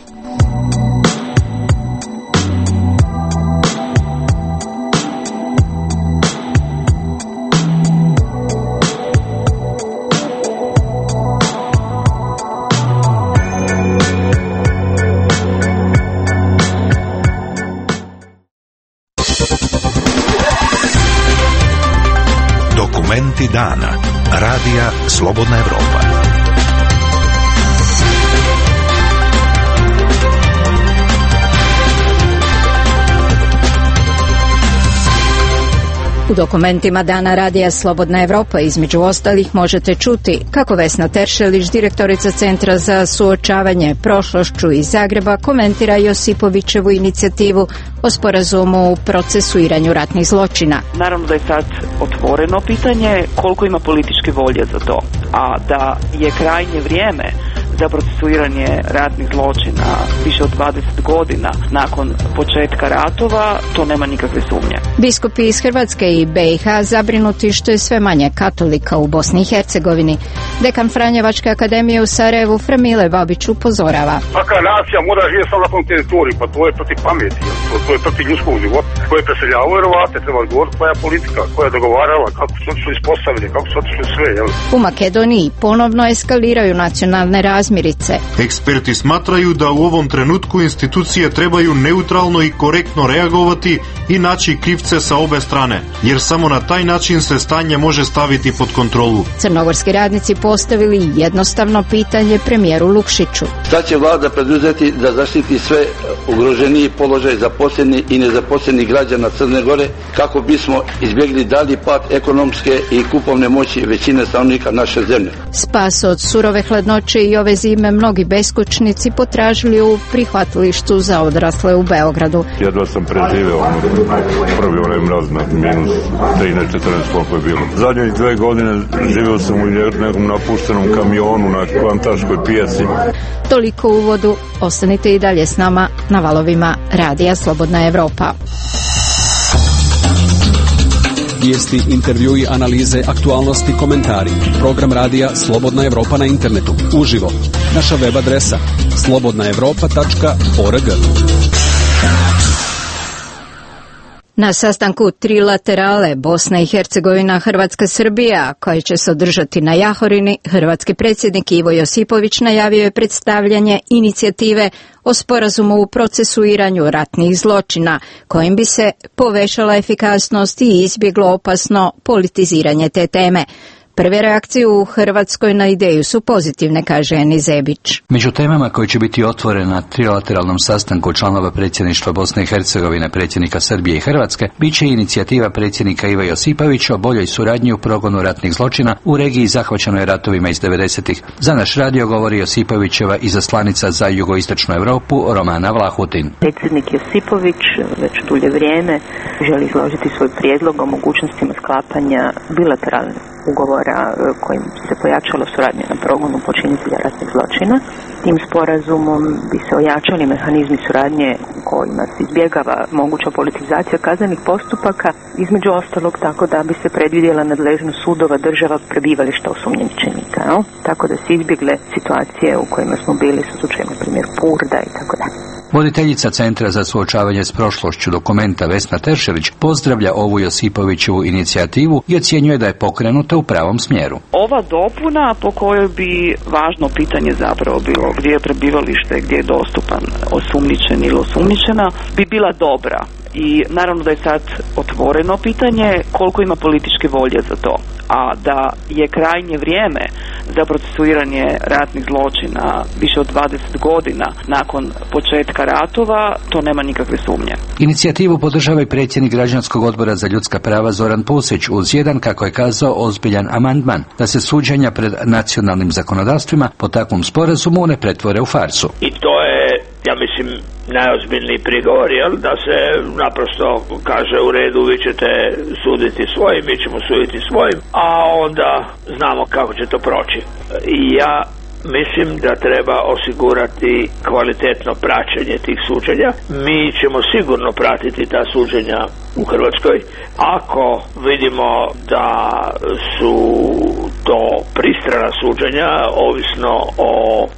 Dokumenti dana. Radija Slobodna Evropa. U dokumentima dana Radija Slobodna Evropa između ostalih možete čuti kako Vesna Teršelić, direktorica Centra za suočavanje prošlošću iz Zagreba, komentira Josipovićevu inicijativu o sporazumu u procesuiranju ratnih zločina. Naravno da je sad otvoreno pitanje koliko ima političke volje za to, a da je krajnje vrijeme za procesuiranje ratnih zločina više od dvadeset godina nakon početka ratova, to nema nikakve sumnje. Biskupi iz Hrvatske i B i H zabrinuti što je sve manje katolika u Bosni i Hercegovini. Dekan Franjevačke akademije u Sarajevu Fremile Babić upozorava. Svaka nacija mora živjeti samo na tom teritoriju, pa to je protiv pameti, to, to je protiv ljudskog života. Ko je preseljavao Hrvate, treba odgovoriti koja je politika, koja je dogovarala, kako su su ispostavili, kako su otišli sve. Jel? U Makedoniji ponovno eskaliraju nacionalne razmirice. Eksperti smatraju da u ovom trenutku institucije trebaju neutralno i korektno reagovati i naći krivce sa obe strane, jer samo na taj način se stanje može staviti pod kontrolu. Crnogorski radnici postavili jednostavno pitanje premijeru Lukšiću. Šta će vlada preduzeti da zaštiti sve ugroženiji položaj zaposleni i nezaposleni građana Crne Gore kako bismo izbjegli dalji pad ekonomske i kupovne moći većine stanovnika naše zemlje? Spas od surove hladnoće i ove zime mnogi beskućnici potražili u prihvatilištu za odrasle u Beogradu. Jedva sam preživeo prvi onaj mraz na minus trinaest četrnaest koliko je bilo. Zadnjih dve godine živeo sam u nekom napuštenom kamionu na Kvantaškoj pijaci. Toliko u uvodu, ostanite i dalje s nama na valovima Radija Slobodna Evropa. Vijesti, intervjui, analize, aktualnosti, komentari. Program Radija Slobodna Evropa na internetu. Uživo. Naša web adresa slobodna evropa tačka org. Na sastanku trilaterale Bosna i Hercegovina, Hrvatska, Srbija, koji će se održati na Jahorini, hrvatski predsjednik Ivo Josipović najavio je predstavljanje inicijative o sporazumu u procesuiranju ratnih zločina, kojim bi se povećala efikasnost i izbjeglo opasno politiziranje te teme. Prve reakcije u Hrvatskoj na ideju su pozitivne, kaže Eni Zebić. Među temama koje će biti otvorene na trilateralnom sastanku članova predsjedništva Bosne i Hercegovine, predsjednika Srbije i Hrvatske, bit će inicijativa predsjednika Iva Josipovića o boljoj suradnji u progonu ratnih zločina u regiji zahvaćenoj ratovima iz devedesetih. Za naš radio govori Josipovićeva izaslanica za jugoistočnu Europu Romana Vlahutin. Predsjednik Josipović već dulje vrijeme želi izložiti svoj prijedlog o mogućnostima sklapanja bilateralnih ugovora kojim se pojačala suradnja na progonu počinitelja ratnih zločina. Tim sporazumom bi se ojačali mehanizmi suradnje kojima se izbjegava moguća politizacija kaznenih postupaka, između ostalog tako da bi se predvidjela nadležnost sudova država prebivališta osumnjičenika, no? Tako da se izbjegle situacije u kojima smo bili sa slučajem, na primjer, Purda i tako dalje. Voditeljica Centra za suočavanje s prošlošću Dokumenta Vesna Teršelić pozdravlja ovu Josipovićevu inicijativu i ocjenjuje da je pokrenuta u pravom smjeru. Ova dopuna po kojoj bi važno pitanje zapravo bilo gdje je prebivalište, gdje je dostupan osumnjičen ili osumnjičena, bi bila dobra. I naravno da je sad otvoreno pitanje koliko ima političke volje za to. A da je krajnje vrijeme za procesuiranje ratnih zločina više od dvadeset godina nakon početka ratova, to nema nikakve sumnje. Inicijativu podržava i predsjednik Građanskog odbora za ljudska prava Zoran Pusić uz jedan, kako je kazao, ozbiljan amandman da se suđenja pred nacionalnim zakonodavstvima po takvom sporazumu ne pretvore u farsu. I to je, ja mislim, najozbiljniji prigovor, jel, da se naprosto kaže u redu, vi ćete suditi svojim, mi ćemo suditi svojim, a onda znamo kako će to proći. I ja mislim da treba osigurati kvalitetno praćenje tih suđenja. Mi ćemo sigurno pratiti ta suđenja u Hrvatskoj. Ako vidimo da su to pristrana suđenja, ovisno o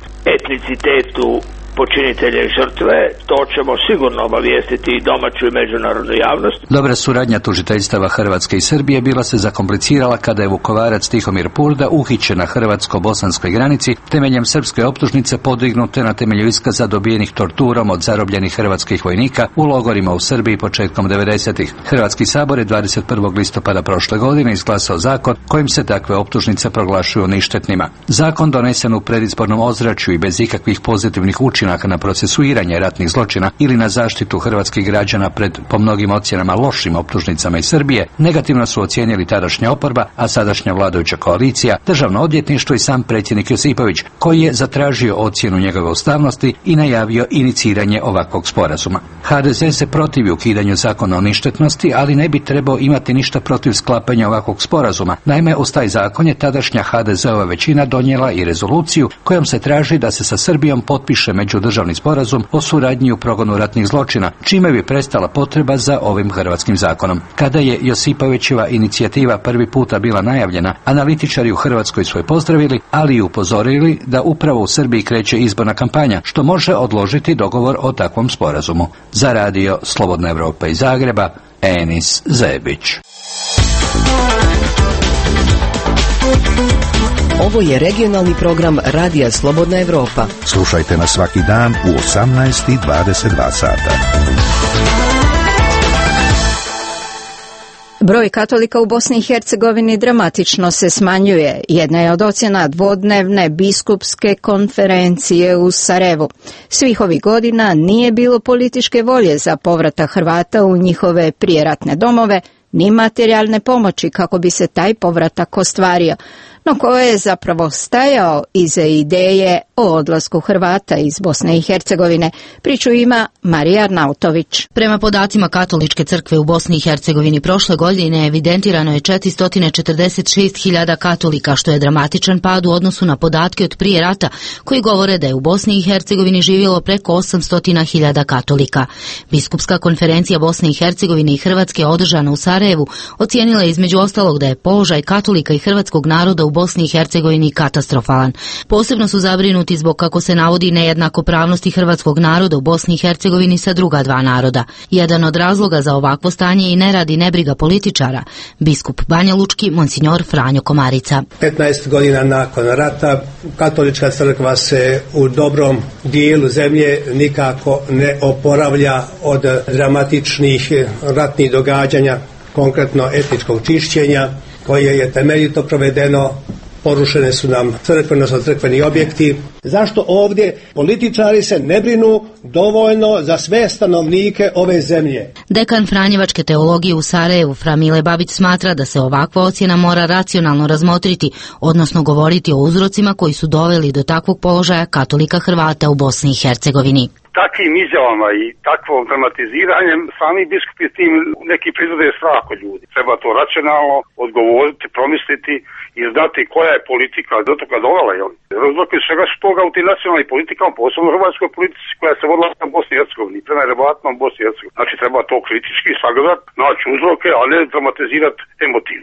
etnicitetu počinitelja i žrtve, to ćemo sigurno obavijestiti i domaću i međunarodnu javnost. Dobra suradnja tužiteljstava Hrvatske i Srbije bila se zakomplicirala kada je Vukovarac Tihomir Purda uhićen na hrvatsko-bosanskoj granici temeljem srpske optužnice podignute na temelju iskaza dobijenih torturom od zarobljenih hrvatskih vojnika u logorima u Srbiji početkom devedesetih. Hrvatski sabor je dvadeset prvog listopada prošle godine izglasao zakon kojim se takve optužnice proglašuju ništetnima. Zakon donesen u predizbornom ozračju i bez ikakvih pozitivnih učinaka na procesuiranje ratnih zločina ili na zaštitu hrvatskih građana pred, po mnogim ocjenama, lošim optužnicama iz Srbije, negativno su ocijenili tadašnja oporba, a sadašnja vladajuća koalicija, Državno odvjetništvo i sam predsjednik Josipović, koji je zatražio ocjenu njegove ustavnosti i najavio iniciranje ovakvog sporazuma. ha de ze se protivi ukidanju zakona o ništetnosti, ali ne bi trebao imati ništa protiv sklapanja ovakvog sporazuma. Naime, uz taj zakon je tadašnja ha de zeova većina donijela i rezoluciju kojom se traži da se sa Srbijom potpiše međudržavni sporazum o suradnji u progonu ratnih zločina, čime bi prestala potreba za ovim hrvatskim zakonom. Kada je Josipovićeva inicijativa prvi puta bila najavljena, analitičari u Hrvatskoj su je pozdravili, ali i upozorili da upravo u Srbiji kreće izborna kampanja, što može odložiti dogovor o takvom sporazumu. Za radio Slobodna Evropa iz Zagreba, Enis Zebić. Ovo je regionalni program Radija Slobodna Evropa. Slušajte nas svaki dan u osamnaest i dvadeset dva sata. Broj katolika u Bosni i Hercegovini dramatično se smanjuje. Jedna je od ocjena dvodnevne biskupske konferencije u Sarajevu. Svih ovih godina nije bilo političke volje za povratak Hrvata u njihove prijeratne domove, ni materijalne pomoći kako bi se taj povratak ostvario. No ko je zapravo stajao iza ideje o odlasku Hrvata iz Bosne i Hercegovine? Priču ima Marija Arnautović. Prema podacima Katoličke crkve u Bosni i Hercegovini prošle godine evidentirano je četiristo četrdeset šest hiljada katolika, što je dramatičan pad u odnosu na podatke od prije rata koji govore da je u Bosni i Hercegovini živjelo preko osamsto hiljada katolika. Biskupska konferencija Bosne i Hercegovine i Hrvatske održana u Sarajevu ocijenila je između ostalog da je položaj katolika i hrvatskog naroda u Bosni i Hercegovini katastrofalan. Posebno su zabrinuti zbog, kako se navodi, nejednakopravnosti hrvatskog naroda u Bosni i Hercegovini sa druga dva naroda. Jedan od razloga za ovakvo stanje je i nerad i nebriga političara. Biskup Banja Lučki, monsinjor Franjo Komarica. petnaest godina nakon rata katolička crkva se u dobrom dijelu zemlje nikako ne oporavlja od dramatičnih ratnih događanja, konkretno etničkog čišćenja koje je temeljito provedeno. Porušene su nam crkveno sa crkveni objekti. Zašto ovdje političari se ne brinu dovoljno za sve stanovnike ove zemlje? Dekan Franjevačke teologije u Sarajevu, Fra Mile Babić, smatra da se ovakva ocjena mora racionalno razmotriti, odnosno govoriti o uzrocima koji su doveli do takvog položaja katolika Hrvata u Bosni i Hercegovini. Takvim izjavama i takvom dramatiziranjem sami biskupi s tim neki proizvode strah od ljudi. Treba to racionalno odgovoriti, promisliti i znati koja je politika do toga dovela. Razlog je svega toga u tim nacionalnim politikama, posebno u hrvatskoj politici koja se vodila na Bosni i Hercegovini, prema Hrvatima u Bosni i Hercegovini. Znači treba to kritički sagledati, naći uzroke, a ne dramatizirati emotivno. Jel?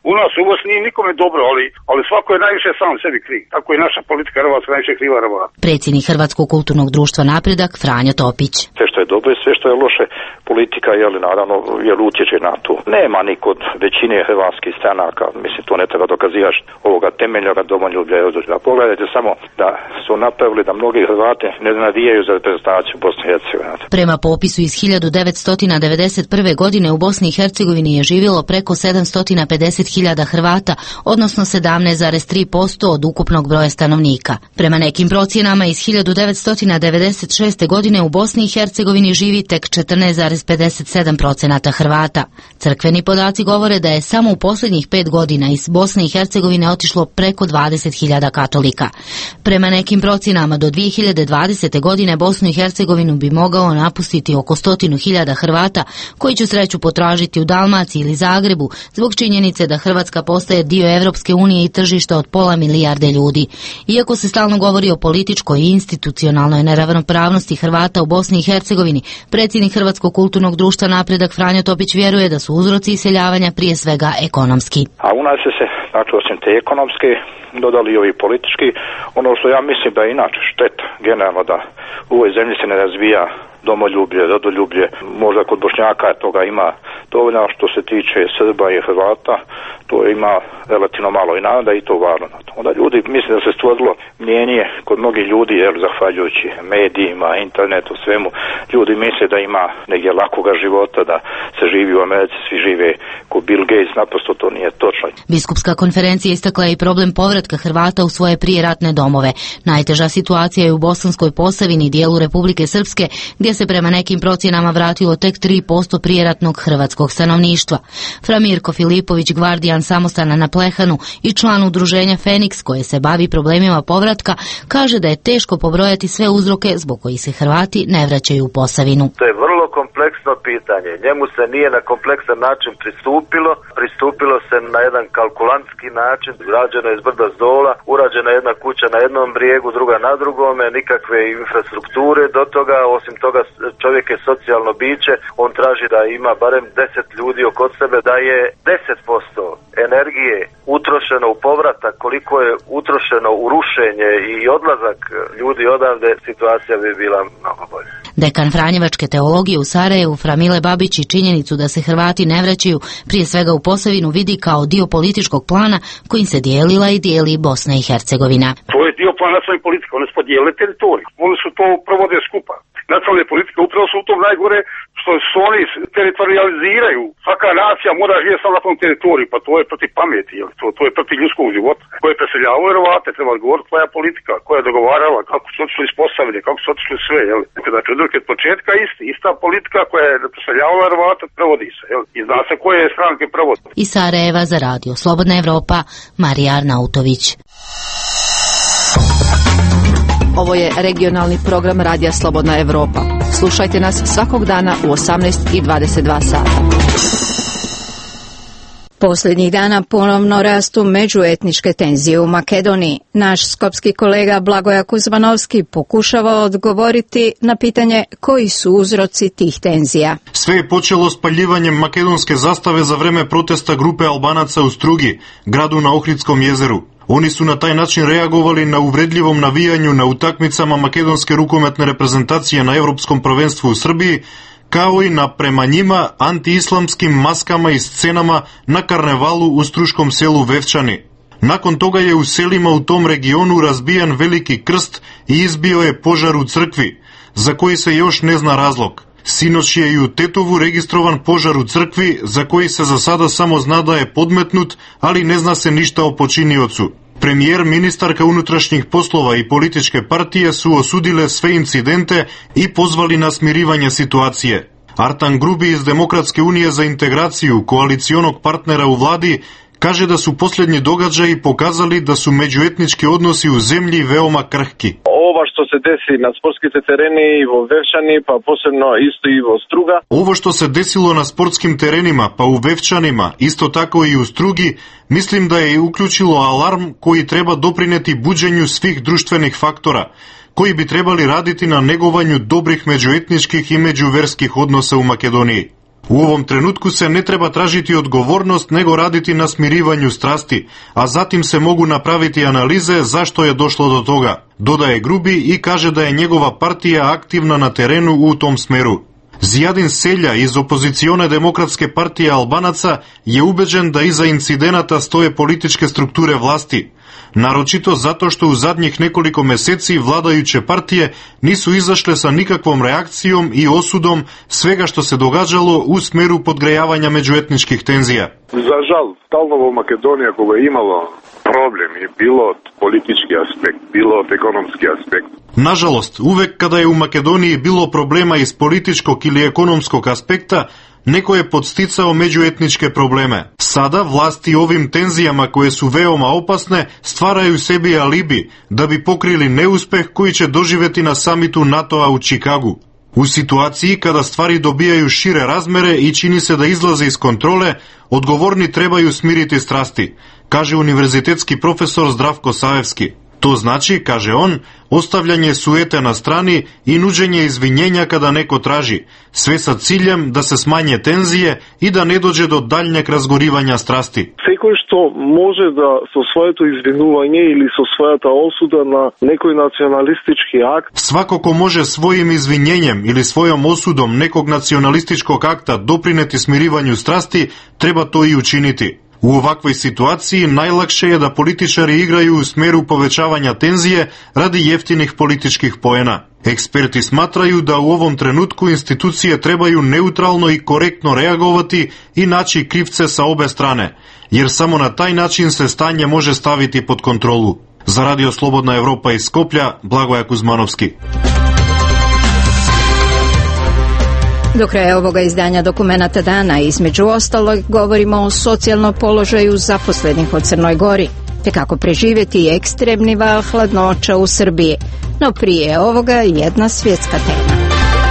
U nas u Bosni nije nikome dobro, ali, ali svako je najviše sam sebi kriv. Tako je naša politika hrvatska najviše kriva Hrvata. Predsjednik Hrvatskog kulturnog društva Napredak Franjo Topić. Sve što je dobro i sve što je loše, politika je li naravno jer utječe na to. Nema ni kod većine hrvatskih stranaka, mislim to ne treba dokazivaš ovoga temeljnoga domoljublja i odlučja. Pogledajte samo da su napravili da mnogi Hrvati ne navijaju za reprezentaciju Bosne i Hercegovine. Prema popisu iz hiljadu devetsto devedeset prve. godine u Bosni i Hercegovini je živjelo preko sedamsto pedeset hiljada Hrvata, odnosno sedamnaest zarez tri posto od ukupnog broja stanovnika. Prema nekim procjenama iz hiljadu devetsto devedeset šeste. godine u Bosni i Hercegovini živi tek četrnaest zarez pedeset sedam posto Hrvata. Crkveni podaci govore da je samo u posljednjih pet godina iz Bosne i Hercegovine otišlo preko dvadeset hiljada katolika. Prema nekim procjenama do dvije hiljade dvadesete. godine Bosnu i Hercegovinu bi mogao napustiti oko stotinu hiljada Hrvata koji će sreću potražiti u Dalmaciji ili Zagrebu zbog činjenice da Hrvatska postaje dio Europske unije i tržišta od pola milijarde ljudi. Iako se stalno govori o političkoj i institucionalnoj neravnopravnosti Hrvata u Bosni i Hercegovini, predsjednik Hrvatskog kulturnog društva Napredak Franjo Topić vjeruje da su uzroci iseljavanja prije svega ekonomski. A u nas se, znači osim te ekonomske, dodali i ovi politički, ono što ja mislim da je inače šteta generalno da u ovoj zemlji se ne razvija domoljublje, rodoljublje, možda kod Bošnjaka toga ima dovoljno, što se tiče Srba i Hrvata, to ima relativno malo i naravno da je i to važno. Onda ljudi, mislim da se stvorilo mnjenje kod mnogih ljudi, jer zahvaljujući medijima, internetu, svemu, ljudi misle da ima negdje lakoga života, da se živi u Americi, svi žive ko Bill Gates, naprosto to nije točno. Biskupska konferencija istakla je i problem povratka Hrvata u svoje prijeratne domove. Najteža situacija je u Bosanskoj Posavini, dijelu Republike Srpske, gdje se prema nekim procjenama vratilo tek tri posto prijeratnog hrvatskog stanovništva. Fra Mirko Filipović, gvardijan samostana na Plehanu i član udruženja Feniks koje se bavi problemima povratka, kaže da je teško pobrojati sve uzroke zbog kojih se Hrvati ne vraćaju u Posavinu. To je vrlo kompleksno pitanje. Njemu se nije na kompleksan način pristupilo. Pristupilo se na jedan kalkulantski način. Rađeno je iz brda s dola, urađena jedna kuća na jednom brijegu, druga na drugome, nikakve infrastrukture do toga. Osim toga čovjek je socijalno biće, on traži da ima barem deset ljudi oko sebe, da je deset posto energije utrošeno u povratak, koliko je utrošeno u rušenje i odlazak ljudi odavde, situacija bi bila mnogo bolja. Dekan Franjevačke teologije u Sarajevu Fra Mile Babić i činjenicu da se Hrvati ne vraćaju prije svega u Posavinu vidi kao dio političkog plana kojim se dijelila i dijeli Bosna i Hercegovina. To je dio plana nacionalne politike, one su podijelile teritoriju, oni su to provode skupa. Nacionalne politike upravo su u tom najgore što se oni teritorializiraju. Svaka nacija mora živjeti samo na tom teritoriju, pa to je protiv pameti, jel? To, to je protiv ljudskog života. Ko je preseljavao Hrvate, treba odgovoriti koja politika, koja je dogovarala, kako su otišli iz Posavine, kako su otišli sve, jel? Znači, od početka isti, ista politika koja je preseljavala Hrvate, provodi se, jel? I zna se koje stranke provodi. Iz Sarajeva za radio Slobodna Evropa, Marija Arnautović. Ovo je regionalni program Radija Slobodna Evropa. Slušajte nas svakog dana u osamnaest i dvadeset dva sata. Posljednjih dana ponovno rastu međuetničke tenzije u Makedoniji. Naš skopski kolega Blagoja Kuzmanovski pokušava odgovoriti na pitanje koji su uzroci tih tenzija. Sve je počelo spaljivanjem makedonske zastave za vreme protesta grupe Albanaca u Strugi, gradu na Ohridskom jezeru. Oni su na taj način reagovali na uvredljivom navijanju na utakmicama makedonske rukometne reprezentacije na Evropskom prvenstvu u Srbiji, kao i na prema njima antiislamskim maskama i scenama na karnevalu u struškom selu Vevčani. Nakon toga je u selima u tom regionu razbijan veliki krst i izbio je požar u crkvi, za koji se još ne zna razlog. Sinoć je i u Tetovu registrovan požar u crkvi, za koji se za sada samo zna da je podmetnut, ali ne zna se ništa o počiniocu. Premijer, ministarka unutrašnjih poslova i političke partije su osudile sve incidente i pozvali na smirivanje situacije. Artan Grubi iz Demokratske unije za integraciju, koalicionog partnera u vladi, kaže da su posljednji događaji pokazali da su međuetnički odnosi u zemlji veoma krhki. Ovo što se desi na sportskim tereni i u Vevčani, pa posebno isto i u Struga. Ovo što se desilo na sportskim terenima, pa u Vevčanima, isto tako i u Strugi, mislim da je uključilo alarm koji treba doprineti buđenju svih društvenih faktora, koji bi trebali raditi na negovanju dobrih međuetničkih i međuverskih odnosa u Makedoniji. U ovom trenutku se ne treba tražiti odgovornost, nego raditi na smirivanju strasti, a zatim se mogu napraviti analize zašto je došlo do toga, dodaje Grubi i kaže da je njegova partija aktivna na terenu u tom smeru. Zijadin Selja iz opozicione demokratske partije Albanaca je ubeđen da iza incidenata stoje političke strukture vlasti, naročito zato što u zadnjih nekoliko meseci vladajuće partije nisu izašle sa nikakvom reakcijom i osudom svega što se događalo u smeru podgrejavanja međuetničkih tenzija. Za žal, stalno u Makedonija koga je imalo problem je bilo od politički aspekt, bilo od ekonomski aspekt. Nažalost, uvek kada je u Makedoniji bilo problema iz političkog ili ekonomskog aspekta, neko je podsticao međuetničke probleme. Sada vlasti ovim tenzijama koje su veoma opasne stvaraju sebi alibi da bi pokrili neuspeh koji će doživeti na samitu NATO-a u Čikagu. U situaciji kada stvari dobijaju šire razmere i čini se da izlaze iz kontrole, odgovorni trebaju smiriti strasti, kaže univerzitetski profesor Zdravko Savevski. To znači, kaže on, ostavljanje sujete na strani i nuđenje izvinjenja kada neko traži, sve sa ciljem da se smanje tenzije i da ne dođe do daljnjeg razgorivanja strasti. Секој што може да со своето извинување или со својата осуда на некој националистички акт. Svako ko može svojim izvinjenjem ili svojom osudom nekog nacionalističkog akta doprineti smirivanju strasti, treba to i učiniti. U ovakvoj situaciji najlakše je da političari igraju u smeru povećavanja tenzije radi jeftinih političkih poena. Eksperti smatraju da u ovom trenutku institucije trebaju neutralno i korektno reagovati i naći krivce sa obe strane, jer samo na taj način se stanje može staviti pod kontrolu. Za Radio Slobodna Evropa iz Skoplja, Blagoja Kuzmanovski. Do kraja ovoga izdanja Dokumenata dana između ostalog govorimo o socijalnom položaju zaposlenih u Crnoj Gori, te kako preživjeti ekstremni val hladnoća u Srbiji. No prije ovoga jedna svjetska tema.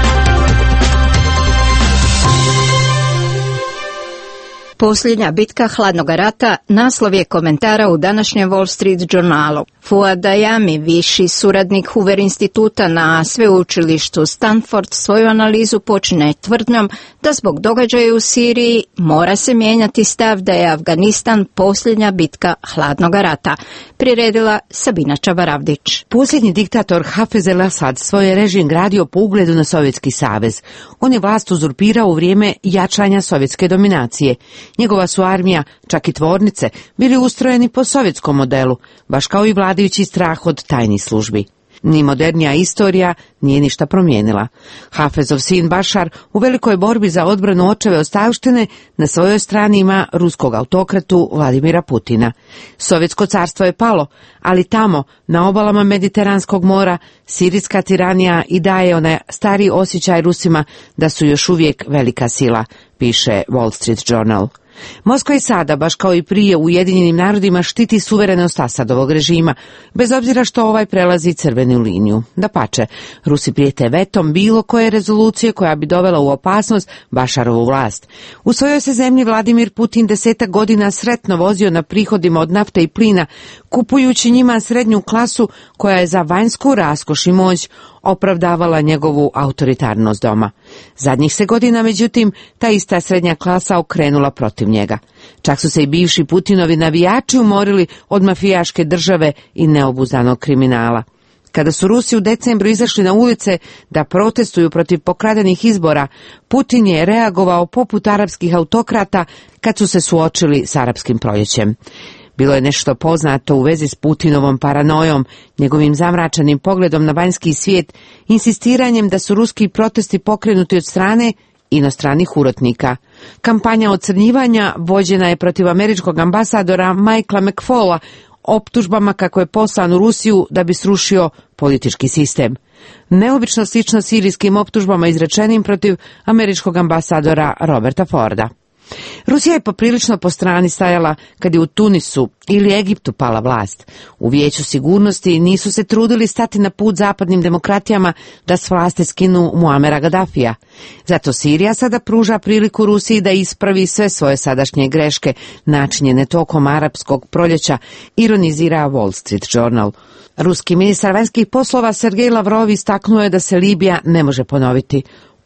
Posljednja bitka hladnog rata naslov je komentara u današnjem Wall Street Journalu. Fuad Dajami, viši suradnik Hoover instituta na sveučilištu Stanford, svoju analizu počinje tvrdnjom da zbog događaja u Siriji mora se mijenjati stav da je Afganistan posljednja bitka hladnog rata. Priredila Sabina Čabaravdić. Posljednji diktator Hafez el-Asad svoj je režim gradio po ugledu na Sovjetski savez. On je vlast uzurpirao u vrijeme jačanja sovjetske dominacije. Njegova su armija, čak i tvornice, bili ustrojeni po sovjetskom modelu, baš kao i vladajući strah od tajnih službi. Ni modernija istorija nije ništa promijenila. Hafezov sin Bašar u velikoj borbi za odbranu očeve ostavštine na svojoj strani ima ruskog autokratu Vladimira Putina. Sovjetsko carstvo je palo, ali tamo, na obalama Mediteranskog mora, sirijska tiranija i daje onaj stari osjećaj Rusima da su još uvijek velika sila, piše Wall Street Journal. Moskva i sada, baš kao i prije u Ujedinjenim narodima, štiti suverenost Asadovog režima, bez obzira što ovaj prelazi crvenu liniju. Dapače, Rusi prijete vetom bilo koje rezolucije koja bi dovela u opasnost Bašarovu vlast. U svojoj se zemlji Vladimir Putin desetak godina sretno vozio na prihodima od nafte i plina, kupujući njima srednju klasu koja je za vanjsku raskoš i moć opravdavala njegovu autoritarnost doma. Zadnjih se godina, međutim, ta ista srednja klasa okrenula protiv njega. Čak su se i bivši Putinovi navijači umorili od mafijaške države i neobuzanog kriminala. Kada su Rusi u decembru izašli na ulice da protestuju protiv pokradenih izbora, Putin je reagovao poput arapskih autokrata kad su se suočili s arapskim proljećem. Bilo je nešto poznato u vezi s Putinovom paranojom, njegovim zamračenim pogledom na vanjski svijet, insistiranjem da su ruski protesti pokrenuti od strane inostranih urotnika. Kampanja ocrnjivanja vođena je protiv američkog ambasadora Michaela McFaula, optužbama kako je poslan u Rusiju da bi srušio politički sistem. Neobično slično sirijskim optužbama izrečenim protiv američkog ambasadora Roberta Forda. Rusija je poprilično po strani stajala kad je u Tunisu ili Egiptu pala vlast. U Vijeću sigurnosti nisu se trudili stati na put zapadnim demokratijama da s vlasti skinu Muamera Gaddafija. Zato Sirija sada pruža priliku Rusiji da ispravi sve svoje sadašnje greške, načinjene tokom arapskog proljeća, ironizira Wall Street Journal. Ruski ministar vanjskih poslova Sergej Lavrov istaknuo je da se Libija ne može ponoviti.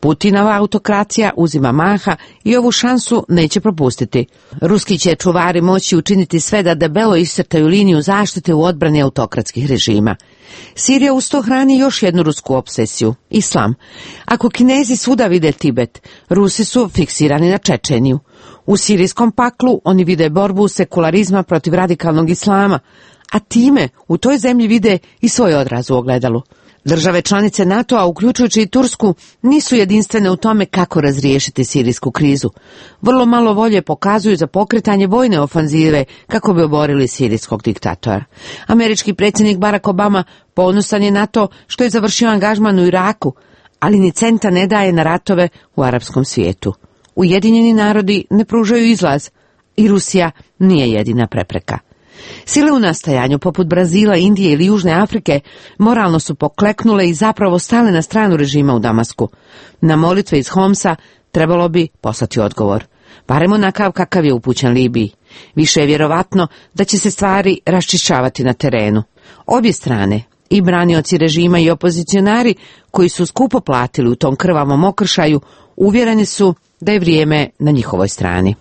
Putinova autokracija uzima maha i ovu šansu neće propustiti. Ruski će čuvari moći učiniti sve da debelo iscrtaju liniju zaštite u odbrani autokratskih režima. Sirija uz to hrani još jednu rusku obsesiju, islam. Ako Kinezi svuda vide Tibet, Rusi su fiksirani na Čečeniju. U sirijskom paklu oni vide borbu sekularizma protiv radikalnog islama, a time u toj zemlji vide i svoj odraz u ogledalu. Države članice NATO-a, uključujući i Tursku, nisu jedinstvene u tome kako razriješiti sirijsku krizu. Vrlo malo volje pokazuju za pokretanje vojne ofanzive kako bi oborili sirijskog diktatora. Američki predsjednik Barack Obama ponosan je na to što je završio angažman u Iraku, ali ni centa ne daje na ratove u arapskom svijetu. Ujedinjeni narodi ne pružaju izlaz i Rusija nije jedina prepreka. Sile u nastajanju, poput Brazila, Indije ili Južne Afrike, moralno su pokleknule i zapravo stale na stranu režima u Damasku. Na molitve iz Homsa trebalo bi poslati odgovor, barem onakav kakav je upućen Libiji. Više je vjerovatno da će se stvari raščišćavati na terenu. Obje strane, i branioci režima i opozicionari koji su skupo platili u tom krvavom okršaju, uvjereni su da je vrijeme na njihovoj strani.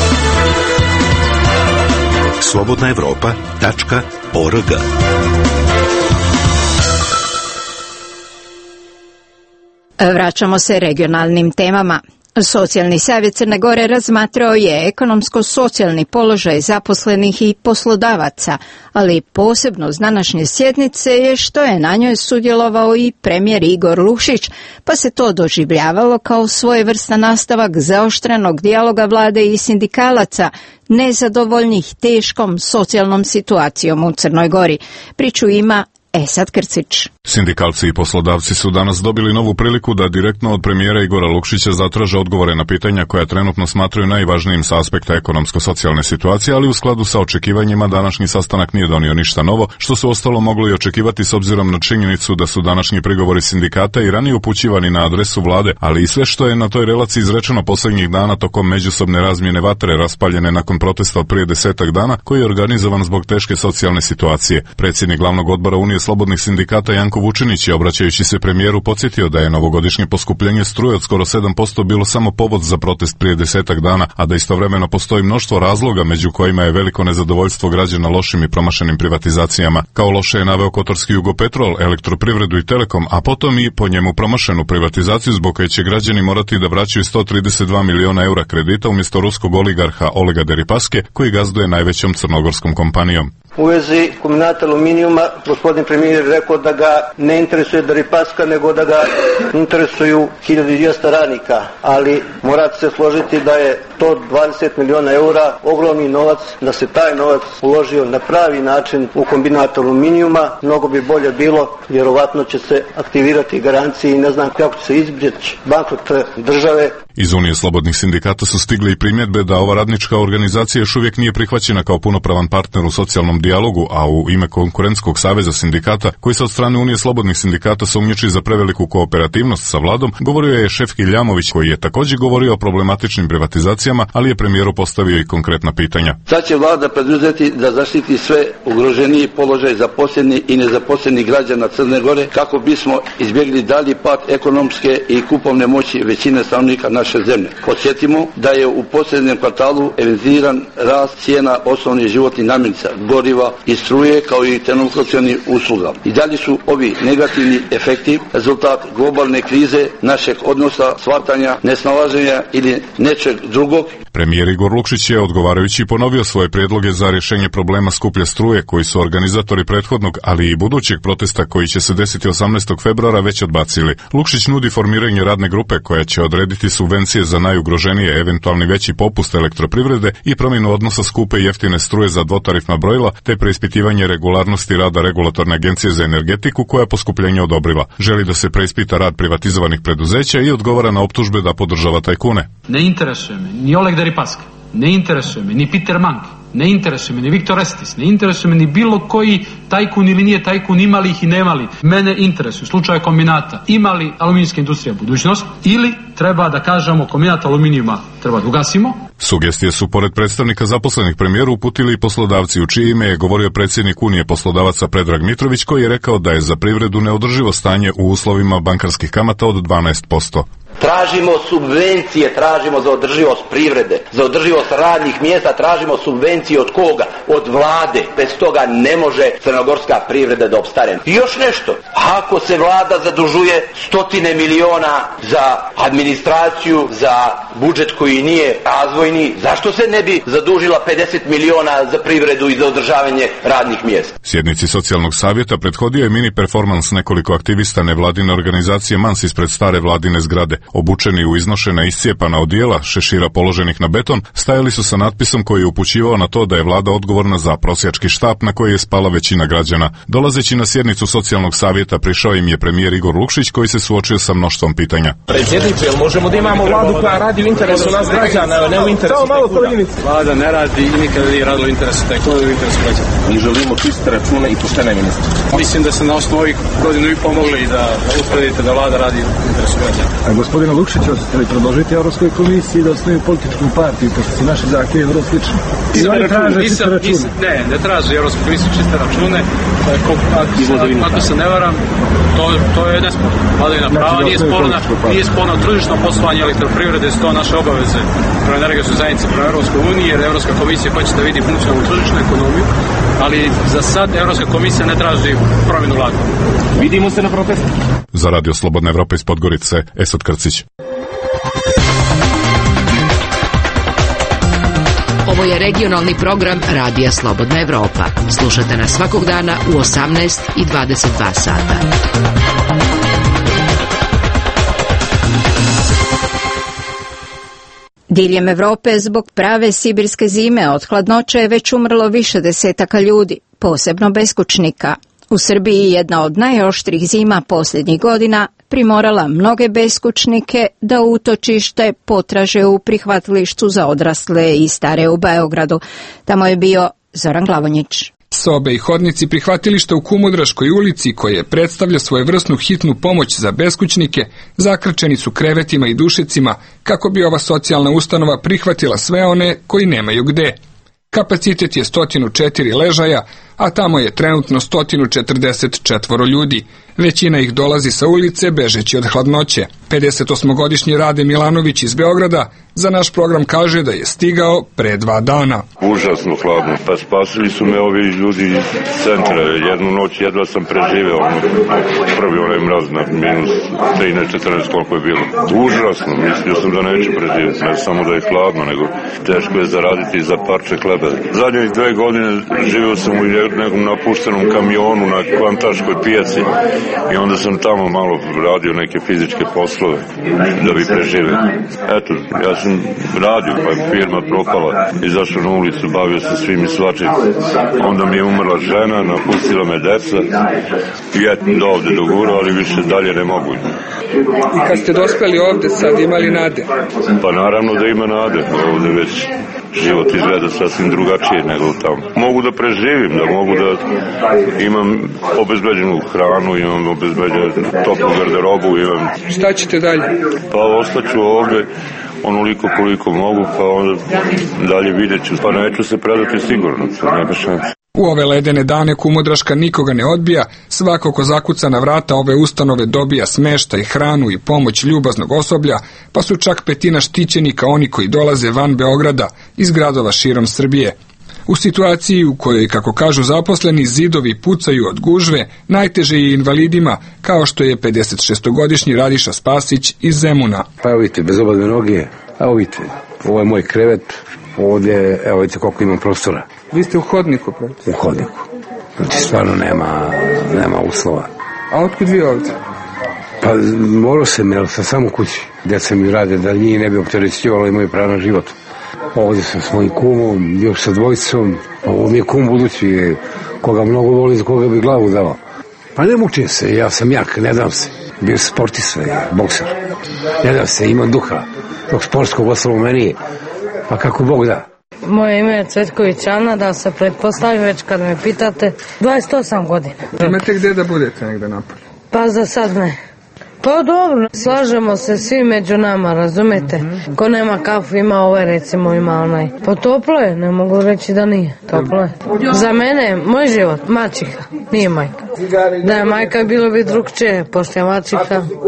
slobodna evropa tačka org Vraćamo se regionalnim temama. Socijalni savjet Crne Gore razmatrao je ekonomsko-socijalni položaj zaposlenih i poslodavaca, ali posebno s današnje sjednice je što je na njoj sudjelovao i premijer Igor Lukšić, pa se to doživljavalo kao svojevrstan nastavak zaoštrenog dijaloga vlade i sindikalaca, nezadovoljnih teškom socijalnom situacijom u Crnoj Gori. Priču ima Esad Krcić. Sindikalci i poslodavci su danas dobili novu priliku da direktno od premijera Igora Lukšića zatraže odgovore na pitanja koja trenutno smatraju najvažnijim sa aspekta ekonomsko-socijalne situacije, ali u skladu sa očekivanjima današnji sastanak nije donio ništa novo, što su ostalo moglo i očekivati s obzirom na činjenicu da su današnji prigovori sindikata i ranije upućivani na adresu vlade, ali i sve što je na toj relaciji izrečeno posljednjih dana tokom međusobne razmjene vatre raspaljene nakon protesta od prije desetak dana, koji je organizovan zbog teške socijalne situacije. Predsjednik glavnog odbora Unije slobodnih sindikata Janko Vučinić je, obraćajući se premijeru, podsjetio da je novogodišnje poskupljenje struje od skoro sedam posto bilo samo povod za protest prije desetak dana, a da istovremeno postoji mnoštvo razloga među kojima je veliko nezadovoljstvo građana lošim i promašenim privatizacijama. Kao loše je naveo Kotorski Jugopetrol, Elektroprivredu i Telekom, a potom i po njemu promašenu privatizaciju zbog koje će građani morati da vraćaju sto trideset dva miliona eura kredita umjesto ruskog oligarha Olega Deripaske, koji gazduje najvećom crnogorskom kompanijom. U vezi kombinata aluminijuma, gospodin premijer je rekao da ga ne interesuje Deripaska, nego da ga interesuju hiljadu dvjesto radnika, ali morate se složiti da je to dvadeset miliona eura ogromni novac, da se taj novac uložio na pravi način u kombinat aluminijuma, mnogo bi bolje bilo, vjerovatno će se aktivirati garancije i ne znam kako će se izbjeći bankrot države. Iz Unije slobodnih sindikata su stigle i primjedbe da ova radnička organizacija još uvijek nije prihvaćena kao punopravan partner u socijalnom dijalogu, a u ime Konkurentskog saveza sindikata, koji se od strane Unije slobodnih sindikata sumnjiči za preveliku kooperativnost sa vladom, govorio je šef Kiljamović, koji je također govorio o problematičnim privatizacijama, ali je premijeru postavio i konkretna pitanja. Sad će vlada preduzeti da zaštiti sve ugroženiji položaj zaposleni i nezaposleni građana Crne Gore, kako bismo izbjegli dalji pad ekonomske i kupovne moći većine stanovnika naše zemlje. Podsjetimo da je u posljednjem kvartalu evidenziran rast cijena osnovnih životnih namirnica, goriva i struje, kao i telekomunikacionih usluga. I dalje su ovi negativni efekti rezultat globalne krize, našeg odnosa, shvatanja, nesnalaženja ili nečeg drugog. Premijer Igor Lukšić je, odgovarajući, ponovio svoje prijedloge za rješenje problema skuplje struje, koji su organizatori prethodnog, ali i budućeg protesta koji će se desiti osamnaestog februara već odbacili. Lukšić nudi formiranje radne grupe koja će odrediti subvencije za najugroženije, eventualni veći popust elektroprivrede i promjenu odnosa skupe i jeftine struje za dvotarifna brojila, te preispitivanje regularnosti rada Regulatorne agencije za energetiku, koja poskupljenje odobrila. Želi da se preispita rad privatizovanih preduzeća i odgovara na optužbe da podržava tajkune. Ne interesuje me ni Oleg Deripaska, ne interesuje me ni Peter Mank, ne interesuje me ni Viktor Estis, ne interesuje me ni bilo koji tajkun ili nije tajkun, imali ih i nemali. Mene interesuje u slučaju kombinata, imali aluminijska industrija budućnost ili treba da kažemo kombinat aluminijuma treba da ugasimo. Sugestije su pored predstavnika zaposlenih premijeru uputili i poslodavci, u čije ime je govorio predsjednik Unije poslodavaca Predrag Mitrović, koji je rekao da je za privredu neodrživo stanje u uslovima bankarskih kamata od dvanaest posto. Tražimo subvencije, tražimo za održivost privrede, za održivost radnih mjesta, tražimo subvencije od koga? Od vlade. Bez toga ne može crnogorska privreda da opstane. I još nešto, ako se vlada zadužuje stotine miliona za administraciju, za budžet koji nije razvojni, zašto se ne bi zadužila pedeset miliona za privredu i za održavanje radnih mjesta? Sjednici socijalnog savjeta prethodio je mini performans nekoliko aktivista nevladine organizacije Mans ispred stare vladine zgrade. Obučeni u iznošena iscijepana odijela, šešira položenih na beton, stajali su sa natpisom koji je upućivao na to da je vlada odgovorna za prosjački štap na koji je spala većina građana. Dolazeći na sjednicu socijalnog savjeta prišao im je premijer Igor Lukšić koji se suočio sa mnoštvom pitanja. Predsjedniče, jel možemo da imamo vladu koja radi u interesu nas građana, ne u interesu tajkuna? Vlada ne radi i nikada nije radila u interesu tajkuna, u interesu građana. Mi želimo čiste račune i poštene ministre. Mislim da se na osnovu ovih godinu i pomogli da uspredite da vlada radi u interesu građana. A gospodina Lukšića ćete li predložiti Europskoj komisiji da osnovi političku partiju, pošto su naši zahtjevi vrlo slični? I oni traže čiste račune. Ne, ne traže Europskoj komisiji čiste račune. Ako se ne varam, to, to je nesporno. Vladavina prava nije sporna, nije sporno tržišno poslovanje elektroprivrede, su to naše obaveze prema energetskoj zajednici, prema Europskoj uniji, jer Europska komisija hoće da vidi funkcionalnu tržišnu ekonomiju, ali za sad Europska komisija ne traži promjenu vlade. Vidimo se na protestu. Za Radio Slobodna Evropa iz Podgorice, Esad Krcić. Ovo je regionalni program Radija Slobodna Evropa. Slušate nas svakog dana u osamnaest i dvadeset dva sata. Diljem Evrope zbog prave sibirske zime od hladnoće je već umrlo više desetaka ljudi, posebno beskućnika. U Srbiji jedna od najoštrijih zima posljednjih godina primorala mnoge beskućnike da utočište potraže u prihvatilištu za odrasle i stare u Beogradu. Tamo je bio Zoran Glavonjić. Sobe i hodnici prihvatilišta u Kumodraškoj ulici, koje predstavlja svojevrsnu hitnu pomoć za beskućnike, zakrčeni su krevetima i dušecima kako bi ova socijalna ustanova prihvatila sve one koji nemaju gde. Kapacitet je sto četiri ležaja, a tamo je trenutno sto četrdeset četvoro ljudi. Većina ih dolazi sa ulice bežeći od hladnoće. pedesetosmogodišnji Rade Milanović iz Beograda za naš program kaže da je stigao pre dva dana. Užasno hladno. Pa spasili su me ovi ljudi iz centra. Jednu noć jedva sam preživeo. Prvi onaj mraz na minus trinaest četrnaest koliko je bilo. Užasno. Mislio sam da neću preživjeti. Ne samo da je hladno, nego teško je zaraditi za parče hleba. Zadnjih dve godine živio sam u nekom napuštenom kamionu na Kvantaškoj pijaci i onda sam tamo malo radio neke fizičke poslove da bi preživio. Eto, ja sam radio, pa je firma propala, izašao na ulicu, bavio se svim i svačim. Onda mi je umrla žena, napustila me deca i eto do ovde dogurao, ali više dalje ne mogu. I kad ste dospeli ovde, sad imali nade? Pa naravno da ima nade, ovde već život izgleda sasvim drugačije nego tamo. Mogu da preživim, da mogu da imam obezbeđenu hranu, imam obezbeđenu toplu garderobu, imam... Šta ćete dalje? Pa ostaću ovde onoliko koliko mogu, pa onda dalje vidjet ću. Pa neću se predati sigurno, to nema šanse. U ove ledene dane Kumodraška nikoga ne odbija, svako ko zakuca na vrata ove ustanove dobija smeštaj, hranu i pomoć ljubaznog osoblja, pa su čak petina štićenika oni koji dolaze van Beograda iz gradova širom Srbije. U situaciji u kojoj, kako kažu zaposleni, zidovi pucaju od gužve, najteže je invalidima, kao što je pedesetšestogodišnji Radiša Spasić iz Zemuna. Pa evo vidite, bez obadve noge, evo vidite, ovo je moj krevet, ovdje, evo vidite koliko imam prostora. Vi ste u hodniku, pa? U hodniku. Znači stvarno nema, nema uslova. A otkud vi ovdje? Pa morao sam, jer sam samo u kući. Djeca mi rade da njih ne bi opterećivalo i moje pravo na život. Ovdje sam s mojim kumom, još sa dvojicom. Ovo mi je kum budući, koga mnogo voli, za koga bi glavu dao. Pa ne mučim se, ja sam jak, ne dam se. Bio sportista, bokser. Ne dam se, imam duha. Dok sportskog ostalo meni, pa kako Bog da. Moje ime je Cvetković Ana, da se pretpostavim već kad me pitate, dvadeset osam godina. Imate gdje da budete negdje napolje? Pa za sad ne. Pa dobro, slažemo se svi među nama, razumete? Mm-hmm. Ko nema kafu ima ove, recimo ima onaj. Pa toplo je, ne mogu reći da nije. Toplo je. Za mene, moj život, mačiha, nije majka. Da je majka bilo bi drugčije, pošto je mačiha.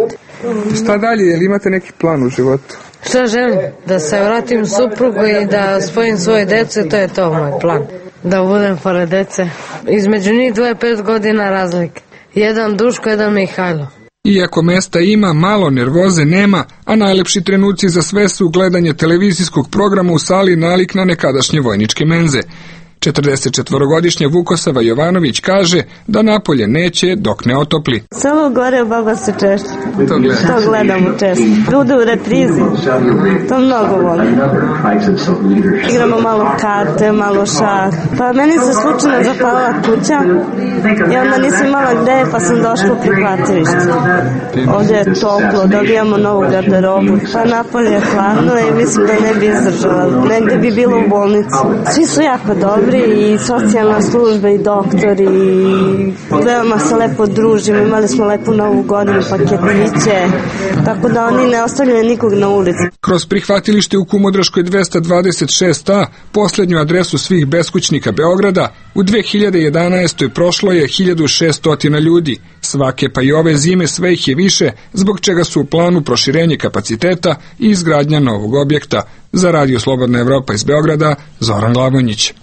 Šta dalje, je li imate neki plan u životu? Šta želim? Da se vratim suprugu i da spojim svoje dece, to je to moj plan. Da budem pored dece. Između njih dvoje pet godina razlike. Jedan Duško, jedan Mihajlo. Iako mesta ima, malo nervoze nema, a najlepši trenuci za sve su gledanje televizijskog programa u sali nalik na nekadašnje vojničke menze. četrdesetčetvorogodišnja Vukosava Jovanović kaže da napolje neće dok ne otopli. Samo gore baba se češće. To, to gledamo često. Bude u reprizi. To mnogo volim. Igramo malo karte, malo šah. Pa meni se slučajno zapalila kuća i onda nisam imala gde, pa sam došla u prihvatilište. Ovdje je toplo, dobijamo novu garderobu. Pa napolje je hladno i mislim da ne bi izdržala. Negde bi bilo u bolnici. Svi su jako dobri, i socijalna služba i doktori, i veoma se lepo družimo, imali smo lepu novu godinu, paketiće, tako da oni ne ostavljaju nikog na ulici. Kroz prihvatilište u Kumodraškoj dvesta dvadeset šest a, posljednju adresu svih beskućnika Beograda, u dve hiljade jedanaestoj prošlo je hiljadu šesto ljudi. Svake pa i ove zime sve ih je više, zbog čega su u planu proširenje kapaciteta i izgradnja novog objekta. Za Radio Slobodna Evropa iz Beograda, Zoran Glavonjić.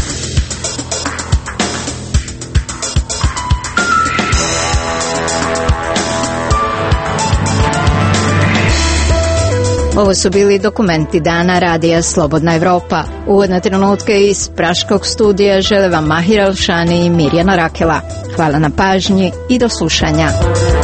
Ovo su bili dokumenti dana Radija Slobodna Evropa. Uvodne trenutke iz Praškog studija žele vam Mahir Alšani i Mirjana Rakela. Hvala na pažnji i do slušanja.